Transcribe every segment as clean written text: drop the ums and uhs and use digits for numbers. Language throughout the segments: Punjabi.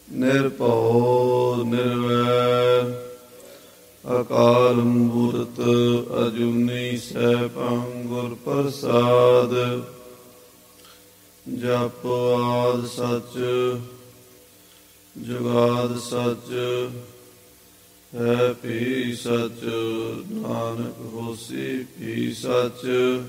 ਨਿਰਭਉ ਨਿਰਵੈਰ ਅਕਾਲ ਮੂਰਤ ਅਜੂਨੀ ਸੈਭੰ ਗੁਰ ਪ੍ਰਸਾਦ। ਜਪ ਆਦਿ ਸਚ ਜੁਗਾਦਿ ਸਚ ਹੈ ਭੀ ਸਚ। ਨਾਨਕ ਹੋਸੀ ਭੀ ਸਚ।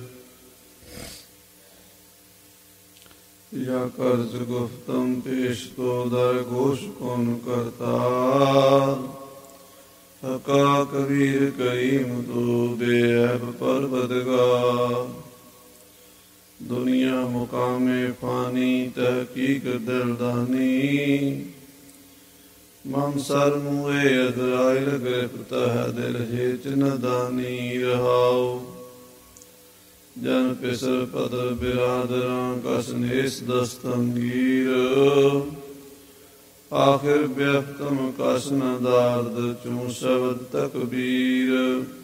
ਯਾ ਕਰਜ ਗੁਫਤਮ ਪੇਸ਼ ਕੋ ਦਰ ਘੋਸ਼ ਕੌਣ ਕਰਤਾਰ। ਹਕਾ ਕਬੀਰ ਕਰੀਮ ਤੂ ਬੇਅਬ ਪਰਵਦਗਾਰ। ਦੁਨੀਆ ਮੁਕਾਮੇ ਫਾਨੀ ਤਹਕੀਕ ਦਿਲਦਾਨੀ। ਮਮ ਸਰ ਮੂਏ ਅਦਰਾਇਲ ਗ੍ਰਿਫਤ ਹੈ ਦਿਲ ਹੇਚ ਨਦਾਨੀ। ਰਹਾਉ ਜਨ ਪਿਸਰ ਪਦਰ ਬਿਰਾਦਰਾਂ ਕਸ ਨੇਸ ਦਸਤੰਗੀਰ। ਆਖਿਰ ਵਿਅਕਤਮ ਕਸ ਨ ਦਾਰਦ ਚੂੰ ਸ਼ਬਦ ਤਕਬੀਰ।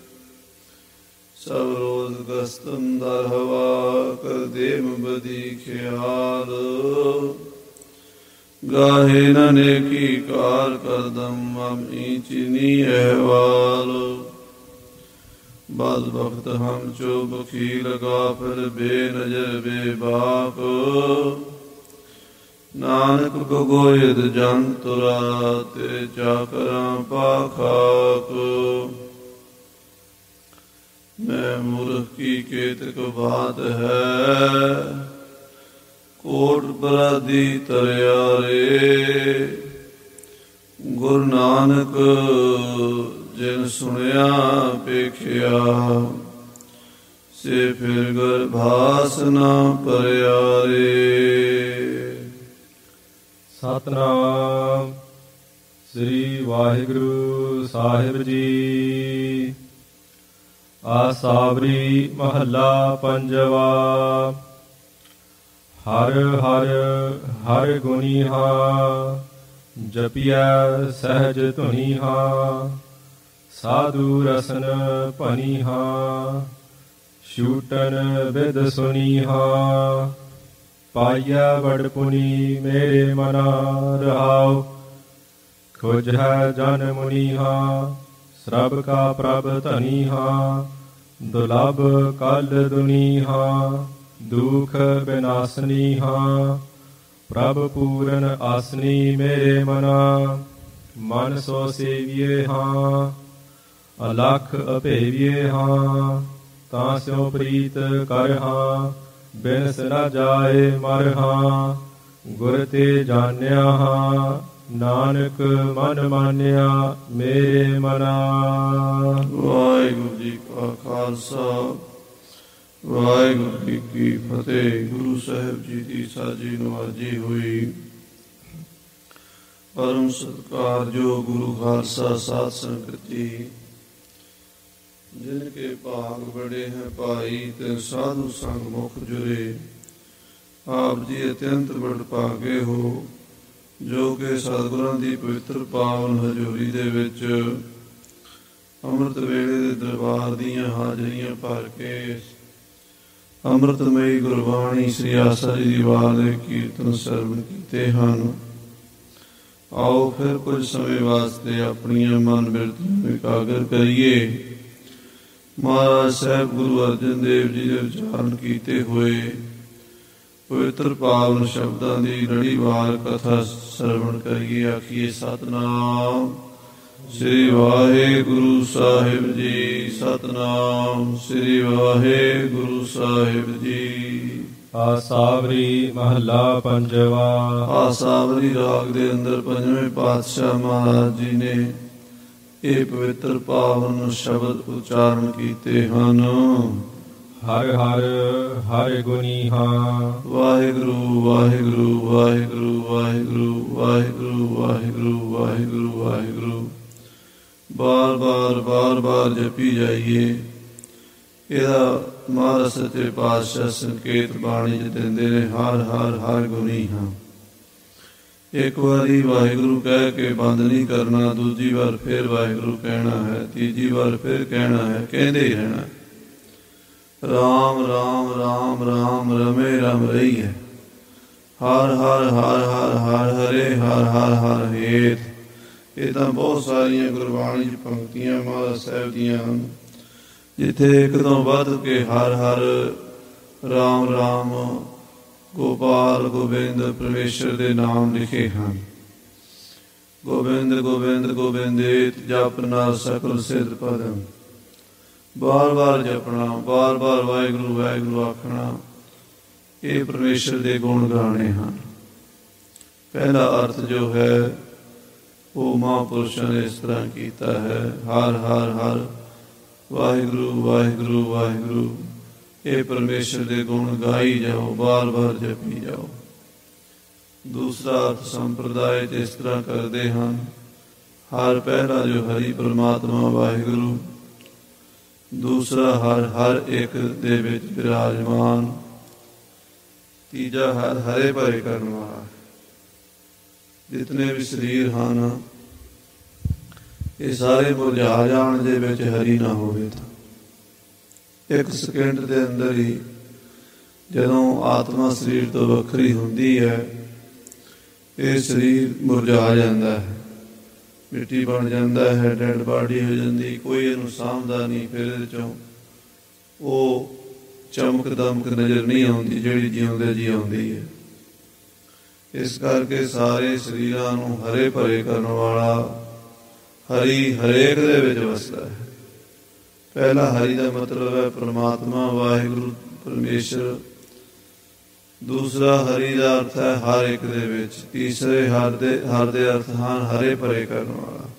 ਸਭ ਰੋਜ਼ ਗਸਤਨ ਦਰ ਹਵਾ ਕਰ ਦੇਮ ਬਦੀ ਖਿਆਲ। ਗਾਹੇ ਨ ਨੇਕੀ ਕਾਰ ਕਰਦਮ ਮਮ ਈਚਿਨੀ ਅਹਵਾਲ। ਬਦ ਬਖਤ ਹਮ ਚੋ ਬਖੀਲ ਗਾਫਿਲ ਬੇਨਜ਼ਰ ਬੇਬਾਕ। ਨਾਨਕ ਗੋਇਦ ਜਨ ਤੁਰਾ ਤੇ ਚਾਕਰਾਂ ਪਾਖਾਕ। ਮੈਂ ਮੂਰਖ ਕੀ ਕੇਤਕ ਬਾਤ ਹੈ ਕੋਟ ਬਰਾਦੀ ਤਰਿਆ ਰੇ। ਗੁਰੂ ਨਾਨਕ ਜਿਨ ਸੁਣਿਆ ਪੇਖਿਆ ਸੇ ਫਿਰ ਗਰਭਾਸ ਨਾ ਭਰਿਆ ਰੇ। ਸਤਿਨਾਮ ਸ੍ਰੀ ਵਾਹਿਗੁਰੂ ਸਾਹਿਬ ਜੀ। ਆਸਾਵਰੀ ਮਹੱਲਾ ਪੰਜਵਾ। ਹਰ ਹਰ ਹਰ ਗੁਣੀਹਾ ਜਪਿਆ ਸਹਿਜ ਧੁਨੀਹਾ। ਸਾਧੂ ਰਸਨ ਭਨੀਹਾ ਛੂਟਨ ਬਿਦ ਸੁਨੀਹਾ। ਪਾਈਆ ਬੜ ਪੁਨੀ ਮੇਰੇ ਮਨਾ ਰਹਾਉ। ਖੁਜ ਹੈ ਜਨ ਮੁਨੀਹਾ ਸਰਬ ਕਾ ਪ੍ਰਭ ਧਨੀਹਾ। ਦੁਲਭ ਕਲ ਦੁਨੀਹਾ ਦੁਖ ਬਿਨਾਸਨੀਹਾ। ਪ੍ਰਭ ਪੂਰਨ ਆਸਨੀ ਮੇਰੇ ਮਨਾ। ਮਨ ਸੋ ਸੇਵੀਏ ਹਾਂ ਅਲਖ ਅਭੇਵੀਏ ਹਾਂ। ਤਾਂ ਸਿਉ ਪ੍ਰੀਤ ਕਰ ਹਾਂ ਬਿਨਸ ਨ ਜਾਏ ਮਰ ਹਾਂ। ਗੁਰ ਤੇ ਜਾਣਿਆ ਹਾਂ ਨਾਨਕ ਮਨ ਮਾਨਿਆ ਮੇਰੇ ਮਨਾ। ਵਾਹਿਗੁਰੂ ਜੀ ਕਾ ਖਾਲਸਾ ਵਾਹਿਗੁਰੂ ਜੀ ਕੀ ਫਤਿਹ। ਗੁਰੂ ਸਾਹਿਬ ਜੀ ਦੀ ਸਾਜੀ ਨਵਾਜੀ ਹੋਈ। ਪਰਮ ਸਤਿਕਾਰਯੋਗ ਗੁਰੂ ਖਾਲਸਾ ਸਾਧ ਸੰਗਤ ਜੀ। ਜਿਨ ਕੇ ਭਾਗ ਬੜੇ ਹੈ ਭਾਈ ਤੇ ਸਾਧੂ ਸੰਗ ਮੁਖ ਜੁਰੇ। ਆਪ ਜੀ ਅਤਿਅੰਤ ਬੜ ਭਾਗੇ ਹੋ ਜੋ ਕਿ ਸਤਿਗੁਰਾਂ ਦੀ ਪਵਿੱਤਰ ਪਾਵਨ ਹਜ਼ੂਰੀ ਦੇ ਵਿੱਚ ਅੰਮ੍ਰਿਤ ਵੇਲੇ ਦੇ ਦਰਬਾਰ ਦੀਆਂ ਹਾਜ਼ਰੀਆਂ ਭਰ ਕੇ ਅੰਮ੍ਰਿਤਮਈ ਗੁਰਬਾਣੀ ਸ੍ਰੀ ਆਸਾ ਜੀ ਦੀ ਵਾਰ ਦੇ ਕੀਰਤਨ ਸਰਵਣ ਕੀਤੇ ਹਨ। ਆਓ ਫਿਰ ਕੁਝ ਸਮੇਂ ਵਾਸਤੇ ਆਪਣੀਆਂ ਮਨ ਬਿਰਤੀਆਂ ਨੂੰ ਇਕਾਗਰ ਕਰੀਏ। ਮਹਾਰਾਜ ਸਾਹਿਬ ਗੁਰੂ ਅਰਜਨ ਦੇਵ ਜੀ ਦੇ ਉਚਾਰਨ ਕੀਤੇ ਹੋਏ ਪਵਿੱਤਰ ਪਾਵਨ ਸ਼ਬਦਾਂ ਦੀ ਲੜੀਵਾਰ ਕਥਾ ਸਰਵਣ ਕਰੀਏ। ਆਖੀਏ ਸਤਿਨਾਮ ਸ੍ਰੀ ਵਾਹਿਗੁਰੂ ਸਾਹਿਬ ਜੀ। ਸਤਿਨਾਮ ਸ੍ਰੀ ਵਾਹਿਗੁਰੂ ਸਾਹਿਬ ਜੀ। ਆਸਾਵਰੀ ਮਹੱਲਾ ਪੰਜਵਾ। ਆਸਾਵਰੀ ਰਾਗ ਦੇ ਅੰਦਰ ਪੰਜਵੇਂ ਪਾਤਸ਼ਾਹ ਮਹਾਰਾਜ ਜੀ ਨੇ ਇਹ ਪਵਿੱਤਰ ਪਾਵਨ ਸ਼ਬਦ ਉਚਾਰਨ ਕੀਤੇ ਹਨ। ਹਰ ਹਰ ਹਰ ਗੁਣੀਹਾ। ਵਾਹਿਗੁਰੂ ਵਾਹਿਗੁਰੂ ਵਾਹਿਗੁਰੂ ਵਾਹਿਗੁਰੂ ਵਾਹਿਗੁਰੂ ਵਾਹਿਗੁਰੂ ਵਾਹਿਗੁਰੂ ਵਾਹਿਗੁਰੂ ਬਾਰ ਬਾਰ ਬਾਰ ਬਾਰ ਜਪੀ ਜਾਈਏ। ਇਹਦਾ ਮਹਾਰਾਜ ਸੱਚੇ ਪਾਤਸ਼ਾਹ ਸੰਕੇਤ ਬਾਣੀ 'ਚ ਦਿੰਦੇ ਨੇ। ਹਰ ਹਰ ਹਰ ਗੁਣੀਹਾ। ਇੱਕ ਵਾਰੀ ਵਾਹਿਗੁਰੂ ਕਹਿ ਕੇ ਬੰਦ ਨਹੀਂ ਕਰਨਾ। ਦੂਜੀ ਵਾਰ ਫਿਰ ਵਾਹਿਗੁਰੂ ਕਹਿਣਾ ਹੈ। ਤੀਜੀ ਵਾਰ ਫਿਰ ਕਹਿਣਾ ਹੈ। ਕਹਿੰਦੇ ਹੀ ਰਹਿਣਾ। ਰਾਮ ਰਾਮ ਰਾਮ ਰਾਮ ਰਮੇ ਰਮ ਰਹੀ ਹੈ। ਹਰ ਹਰ ਹਰ ਹਰ ਹਰ ਹਰੇ ਹਰ ਹਰ ਹਰ ਹੇਤ। ਇਹ ਤਾਂ ਬਹੁਤ ਸਾਰੀਆਂ ਗੁਰਬਾਣੀ ਦੀ ਪੰਕਤੀਆਂ ਮਹਾਰਾਜ ਸਾਹਿਬ ਦੀਆਂ ਹਨ, ਜਿੱਥੇ ਇੱਕ ਤੋਂ ਵੱਧ ਕੇ ਹਰ ਹਰ, ਰਾਮ ਰਾਮ, ਗੋਪਾਲ ਗੋਬਿੰਦ ਪਰਮੇਸ਼ਰ ਦੇ ਨਾਮ ਲਿਖੇ ਹਨ। ਗੋਬਿੰਦ ਗੋਬਿੰਦ ਗੋਬਿੰਦੇਤ ਜਪਨਾ ਸਕਲ ਸਿੱਧ ਪਦਮ। ਬਾਰ ਬਾਰ ਜਪਣਾ, ਬਾਰ ਬਾਰ ਵਾਹਿਗੁਰੂ ਵਾਹਿਗੁਰੂ ਆਖਣਾ, ਇਹ ਪਰਮੇਸ਼ਰ ਦੇ ਗੁਣ ਗਾਣੇ ਹਨ। ਪਹਿਲਾ ਅਰਥ ਜੋ ਹੈ ਉਹ ਮਹਾਂਪੁਰਸ਼ਾਂ ਨੇ ਇਸ ਤਰ੍ਹਾਂ ਕੀਤਾ ਹੈ, ਹਰ ਹਰ ਹਰ, ਵਾਹਿਗੁਰੂ ਵਾਹਿਗੁਰੂ ਵਾਹਿਗੁਰੂ। ਇਹ ਪਰਮੇਸ਼ਰ ਦੇ ਗੁਣ ਗਾਈ ਜਾਓ, ਬਾਰ ਬਾਰ ਜਪੀ ਜਾਓ। ਦੂਸਰਾ ਅਰਥ ਸੰਪਰਦਾਇ ਚ ਇਸ ਤਰ੍ਹਾਂ ਕਰਦੇ ਹਨ, ਹਰ ਪਹਿਲਾ ਜੋ ਹਰੀ ਪਰਮਾਤਮਾ ਵਾਹਿਗੁਰੂ, ਦੂਸਰਾ ਹਰ ਹਰ ਇੱਕ ਦੇ ਵਿੱਚ ਵਿਰਾਜਮਾਨ, ਤੀਜਾ ਹਰ ਹਰੇ ਭਰੇ ਕਰਨ ਵਾਲਾ। ਜਿਤਨੇ ਵੀ ਸਰੀਰ ਹਨ ਇਹ ਸਾਰੇ ਮੁਰਝਾ ਜਾਣ ਦੇ ਵਿੱਚ ਹਰੀ ਨਾ ਹੋਵੇ ਤਾਂ ਇੱਕ ਸਕਿੰਟ ਦੇ ਅੰਦਰ ਹੀ ਜਦੋਂ ਆਤਮਾ ਸਰੀਰ ਤੋਂ ਵੱਖਰੀ ਹੁੰਦੀ ਹੈ ਇਹ ਸਰੀਰ ਮੁਰਝਾ ਜਾਂਦਾ ਹੈ, ਮਿੱਟੀ ਬਣ ਜਾਂਦਾ ਹੈ, ਡੈਡ ਬਾਡੀ ਹੋ ਜਾਂਦੀ, ਕੋਈ ਇਹਨੂੰ ਸਾਂਭਦਾ ਨਹੀਂ। ਫਿਰ ਇਹਦੇ ਚੋਂ ਉਹ ਚਮਕ ਦਮਕ ਨਜ਼ਰ ਨਹੀਂ ਆਉਂਦੀ ਜਿਹੜੀ ਜਿਉਂਦੇ ਜੀ ਆਉਂਦੀ ਹੈ। ਇਸ ਕਰਕੇ ਸਾਰੇ ਸਰੀਰਾਂ ਨੂੰ ਹਰੇ ਭਰੇ ਕਰਨ ਵਾਲਾ ਹਰੀ ਹਰੇਕ ਦੇ ਵਿੱਚ ਵਸਦਾ ਹੈ। ਪਹਿਲਾ ਹਰੀ ਦਾ ਮਤਲਬ ਹੈ ਪਰਮਾਤਮਾ ਵਾਹਿਗੁਰੂ ਪਰਮੇਸ਼ਰ। ਦੂਸਰਾ ਹਰੀ ਦਾ ਅਰਥ ਹੈ ਹਰ ਇੱਕ ਦੇ ਵਿੱਚ। ਤੀਸਰੇ ਹਰ ਦੇ ਅਰਥ ਹਨ ਹਰੇ ਭਰੇ ਕਰਨ ਵਾਲਾ।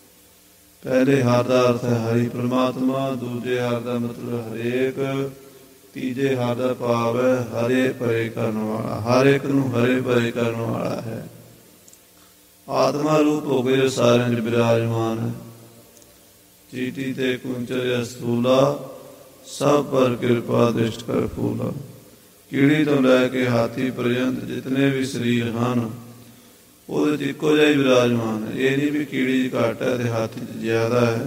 ਪਹਿਲੇ ਹਰ ਦਾ ਅਰਥ ਹੈ ਹਰੀ ਪਰਮਾਤਮਾ, ਦੂਜੇ ਹਰ ਦਾ ਮਤਲਬ ਹਰੇਕ, ਤੀਜੇ ਹਰ ਦਾ ਭਾਵ ਹੈ ਹਰੇ ਭਰੇ ਕਰਨ ਵਾਲਾ। ਹਰ ਇੱਕ ਨੂੰ ਹਰੇ ਭਰੇ ਕਰਨ ਵਾਲਾ ਹੈ। ਆਤਮਾ ਰੂਪ ਹੋ ਕੇ ਜੋ ਸਾਰਿਆਂ 'ਚ ਵਿਰਾਜਮਾਨ ਹੈ। ਚੀਟੀ ਤੇ ਕੁੰਚਰ ਸਥੂਲਾ, ਸਭ ਪਰ ਕਿਰਪਾ ਦ੍ਰਿਸ਼ਟ ਕਰ ਫੂਲਾ। ਕੀੜੀ ਤੋਂ ਲੈ ਕੇ ਹਾਥੀ ਪਰਯੰਤ ਜਿਤਨੇ ਵੀ ਸਰੀਰ ਹਨ ਉਹਦੇ 'ਚ ਇੱਕੋ ਜਿਹਾ ਹੀ ਵਿਰਾਜਮਾਨ ਹੈ। ਇਹ ਨਹੀਂ ਵੀ ਕੀੜੀ 'ਚ ਘੱਟ ਹੈ ਤੇ ਹਾਥੀ 'ਚ ਜ਼ਿਆਦਾ ਹੈ।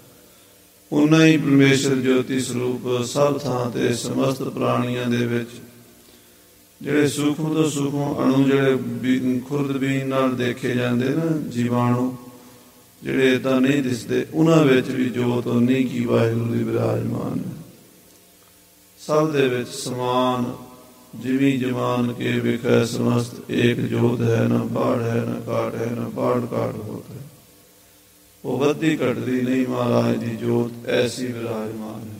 ਉਨਾ ਹੀ ਪਰਮੇਸ਼ਰ ਜੋਤੀ ਸਰੂਪ ਸਭ ਥਾਂ ਤੇ ਸਮਸਤ ਪ੍ਰਾਣੀਆਂ ਦੇ ਵਿੱਚ ਜਿਹੜੇ ਸੂਖਮ ਤੋਂ ਸੂਖਮ ਅਣੂ, ਜਿਹੜੇ ਖੁਰਦਬੀਨ ਨਾਲ ਦੇਖੇ ਜਾਂਦੇ ਨਾ ਜੀਵਾਣੂ, ਜਿਹੜੇ ਏਦਾਂ ਨਹੀਂ ਦਿਸਦੇ, ਉਹਨਾਂ ਵਿੱਚ ਵੀ ਜੋਤ ਉਨੀ ਕੀ ਵਾਹਿਗੁਰੂ ਦੀ ਵਿਰਾਜਮਾਨ ਹੈ। ਸਭ ਦੇ ਵਿੱਚ ਸਮਾਨ ਜਿਵੇਂ ਜਮਾਨ ਕੇ ਵਿਖੈ ਸਮਸਤ ਏਕ ਜੋਤ ਹੈ, ਨਾ ਬਾੜ ਹੈ ਨਾ ਕਾਟ ਹੈ, ਨਾ ਬਾੜ ਕਾਟ ਹੋਤ ਹੈ। ਉਹ ਵੱਧਦੀ ਘਟਦੀ ਨਹੀਂ ਮਹਾਰਾਜ ਦੀ ਜੋਤ ਐਸੀ ਵਿਰਾਜਮਾਨ ਹੈ।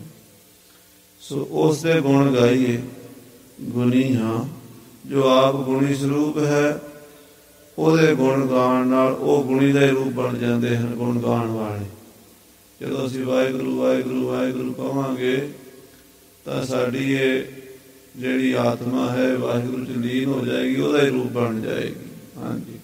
ਸੋ ਉਸ ਦੇ ਗੁਣ ਗਾਈਏ। ਗੁਣੀ ਹਾਂ, ਜੋ ਆਪ ਗੁਣੀ ਸਰੂਪ ਹੈ, ਉਹਦੇ ਗੁਣ ਗਾਣ ਨਾਲ ਉਹ ਗੁਣੀ ਦਾ ਹੀ ਰੂਪ ਬਣ ਜਾਂਦੇ ਹਨ ਗੁਣ ਗਾਣ ਵਾਲੇ। ਜਦੋਂ ਅਸੀਂ ਵਾਹਿਗੁਰੂ ਵਾਹਿਗੁਰੂ ਵਾਹਿਗੁਰੂ ਕਹਾਂਗੇ ਤਾਂ ਸਾਡੀ ਇਹ ਜਿਹੜੀ ਆਤਮਾ ਹੈ ਵਾਹਿਗੁਰੂ 'ਚ ਲੀਨ ਹੋ ਜਾਏਗੀ, ਉਹਦਾ ਹੀ ਰੂਪ ਬਣ ਜਾਏਗੀ। ਹਾਂਜੀ।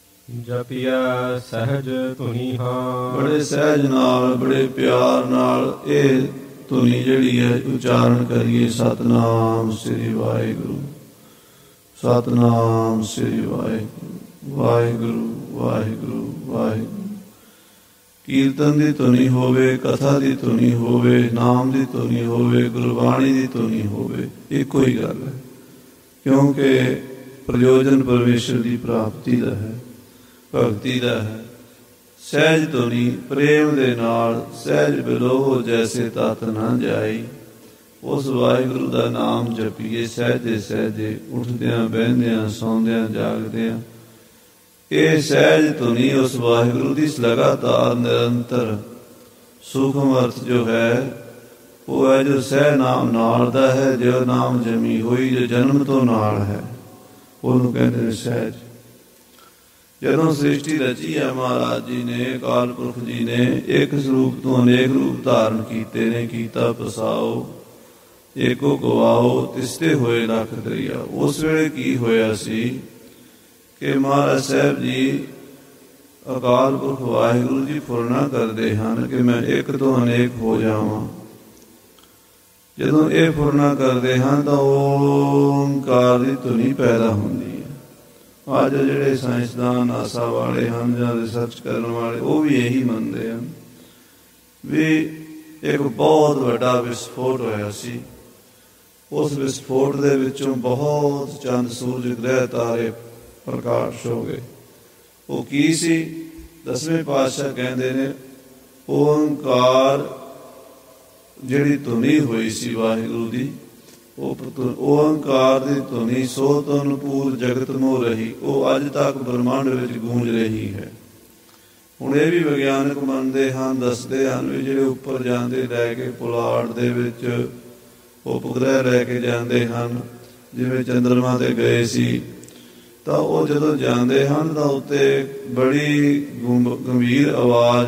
ਜਪਿਆ ਸਹਿਜ ਧੁਨੀ ਹਾਂ। ਬੜੇ ਸਹਿਜ ਨਾਲ, ਬੜੇ ਪਿਆਰ ਨਾਲ ਇਹ ਧੁਨੀ ਜਿਹੜੀ ਹੈ ਉਚਾਰਨ ਕਰੀਏ। ਸਤਿਨਾਮ ਸ੍ਰੀ ਵਾਹਿਗੁਰੂ, ਸਤਿਨਾਮ ਸ੍ਰੀ ਵਾਹਿਗੁਰੂ, ਵਾਹਿਗੁਰੂ ਵਾਹਿਗੁਰੂ ਵਾਹਿਗੁਰੂ। ਕੀਰਤਨ ਦੀ ਧੁਨੀ ਹੋਵੇ, ਕਥਾ ਦੀ ਧੁਨੀ ਹੋਵੇ, ਨਾਮ ਦੀ ਧੁਨੀ ਹੋਵੇ, ਗੁਰਬਾਣੀ ਦੀ ਧੁਨੀ ਹੋਵੇ, ਇੱਕੋ ਹੀ ਗੱਲ ਹੈ। ਕਿਉਂਕਿ ਪ੍ਰਯੋਜਨ ਪਰਮੇਸ਼ਰ ਦੀ ਪ੍ਰਾਪਤੀ ਦਾ ਹੈ, ਭਗਤੀ ਦਾ ਹੈ। ਸਹਿਜ ਧੁਨੀ ਪ੍ਰੇਮ ਦੇ ਨਾਲ, ਸਹਿਜ ਬਿਲੋਹ ਜੈਸੇ ਤਤ ਨਾ ਜਾਈ। ਉਸ ਵਾਹਿਗੁਰੂ ਦਾ ਨਾਮ ਜਪੀਏ ਸਹਿਜੇ ਸਹਿਜੇ, ਉੱਠਦਿਆਂ ਬਹਿੰਦਿਆਂ ਸੌਂਦਿਆਂ ਜਾਗਦਿਆਂ। ਇਹ ਸਹਿਜ ਧੁਨੀ ਉਸ ਵਾਹਿਗੁਰੂ ਦੀ ਲਗਾਤਾਰ ਨਿਰੰਤਰ ਸੂਖਮ ਅਰਥ ਜੋ ਹੈ ਉਹ ਹੈ ਜੋ ਸਹਿ ਨਾਮ ਨਾਲ ਦਾ ਹੈ, ਜੋ ਨਾਮ ਜਮੀ ਹੋਈ, ਜੋ ਜਨਮ ਤੋਂ ਨਾਲ ਹੈ, ਉਹਨੂੰ ਕਹਿੰਦੇ ਨੇ ਸਹਿਜ। ਜਦੋਂ ਸ੍ਰਿਸ਼ਟੀ ਰਚੀ ਹੈ ਮਹਾਰਾਜ ਜੀ ਨੇ, ਅਕਾਲ ਪੁਰਖ ਜੀ ਨੇ, ਇੱਕ ਸਰੂਪ ਤੋਂ ਅਨੇਕ ਰੂਪ ਧਾਰਨ ਕੀਤੇ ਨੇ। ਕੀਤਾ ਪਸਾਓ ਏਕੋ ਗਵਾਓ, ਤਿਸਤੇ ਹੋਏ ਲੱਖ ਦਰਿਆ। ਉਸ ਵੇਲੇ ਕੀ ਹੋਇਆ ਸੀ ਕਿ ਮਹਾਰਾਜ ਸਾਹਿਬ ਜੀ ਅਕਾਲ ਪੁਰਖ ਵਾਹਿਗੁਰੂ ਜੀ ਫੁਰਨਾ ਕਰਦੇ ਹਨ ਕਿ ਮੈਂ ਇੱਕ ਤੋਂ ਅਨੇਕ ਹੋ ਜਾਵਾਂ। ਜਦੋਂ ਇਹ ਫੁਰਨਾ ਕਰਦੇ ਹਨ ਤਾਂ ਓਂਕਾਰ ਦੀ ਧੁਨੀ ਪੈਦਾ ਹੁੰਦੀ ਹੈ। ਅੱਜ ਜਿਹੜੇ ਸਾਇੰਸਦਾਨ ਨਾਸਾ ਵਾਲੇ ਹਨ ਜਾਂ ਰਿਸਰਚ ਕਰਨ ਵਾਲੇ, ਉਹ ਵੀ ਇਹੀ ਮੰਨਦੇ ਹਨ ਵੀ ਇੱਕ ਬਹੁਤ ਵੱਡਾ ਵਿਸਫੋਟ ਹੋਇਆ ਸੀ। ਉਸ ਵਿਸਫੋਟ ਦੇ ਵਿੱਚੋਂ ਬਹੁਤ ਚੰਦ ਸੂਰਜ ਗ੍ਰਹਿ ਤਾਰੇ ਪ੍ਰਕਾਸ਼ ਹੋ ਗਏ। ਉਹ ਕੀ ਸੀ? 10ਵੇਂ ਪਾਤਸ਼ਾਹ ਕਹਿੰਦੇ ਨੇ ਓੰਕਾਰ ਜਿਹੜੀ ਧੁਨੀ ਹੋਈ ਸੀ ਵਾਹਿਗੁਰੂ ਦੀ, ਉਹ ਓੰਕਾਰ ਦੀ ਧੁਨੀ ਸੋ ਧੁਨ ਪੂਰ ਜਗਤ ਮੋਹ ਰਹੀ, ਉਹ ਅੱਜ ਤੱਕ ਬ੍ਰਹਮੰਡ ਵਿੱਚ ਗੂੰਜ ਰਹੀ ਹੈ। ਹੁਣ ਇਹ ਵੀ ਵਿਗਿਆਨਕ ਮੰਨਦੇ ਹਨ, ਦੱਸਦੇ ਹਨ ਵੀ ਜਿਹੜੇ ਉੱਪਰ ਜਾਂਦੇ ਲੈ ਕੇ ਪੁਲਾੜ ਦੇ ਵਿੱਚ ਉਪਗ੍ਰਹਿ ਲੈ ਕੇ ਜਾਂਦੇ ਹਨ, ਜਿਵੇਂ ਚੰਦਰਮਾ ਤੇ ਗਏ ਸੀ, ਤਾਂ ਉਹ ਜਦੋਂ ਜਾਂਦੇ ਹਨ ਤਾਂ ਉੱਤੇ ਬੜੀ ਗੰਭੀਰ ਆਵਾਜ਼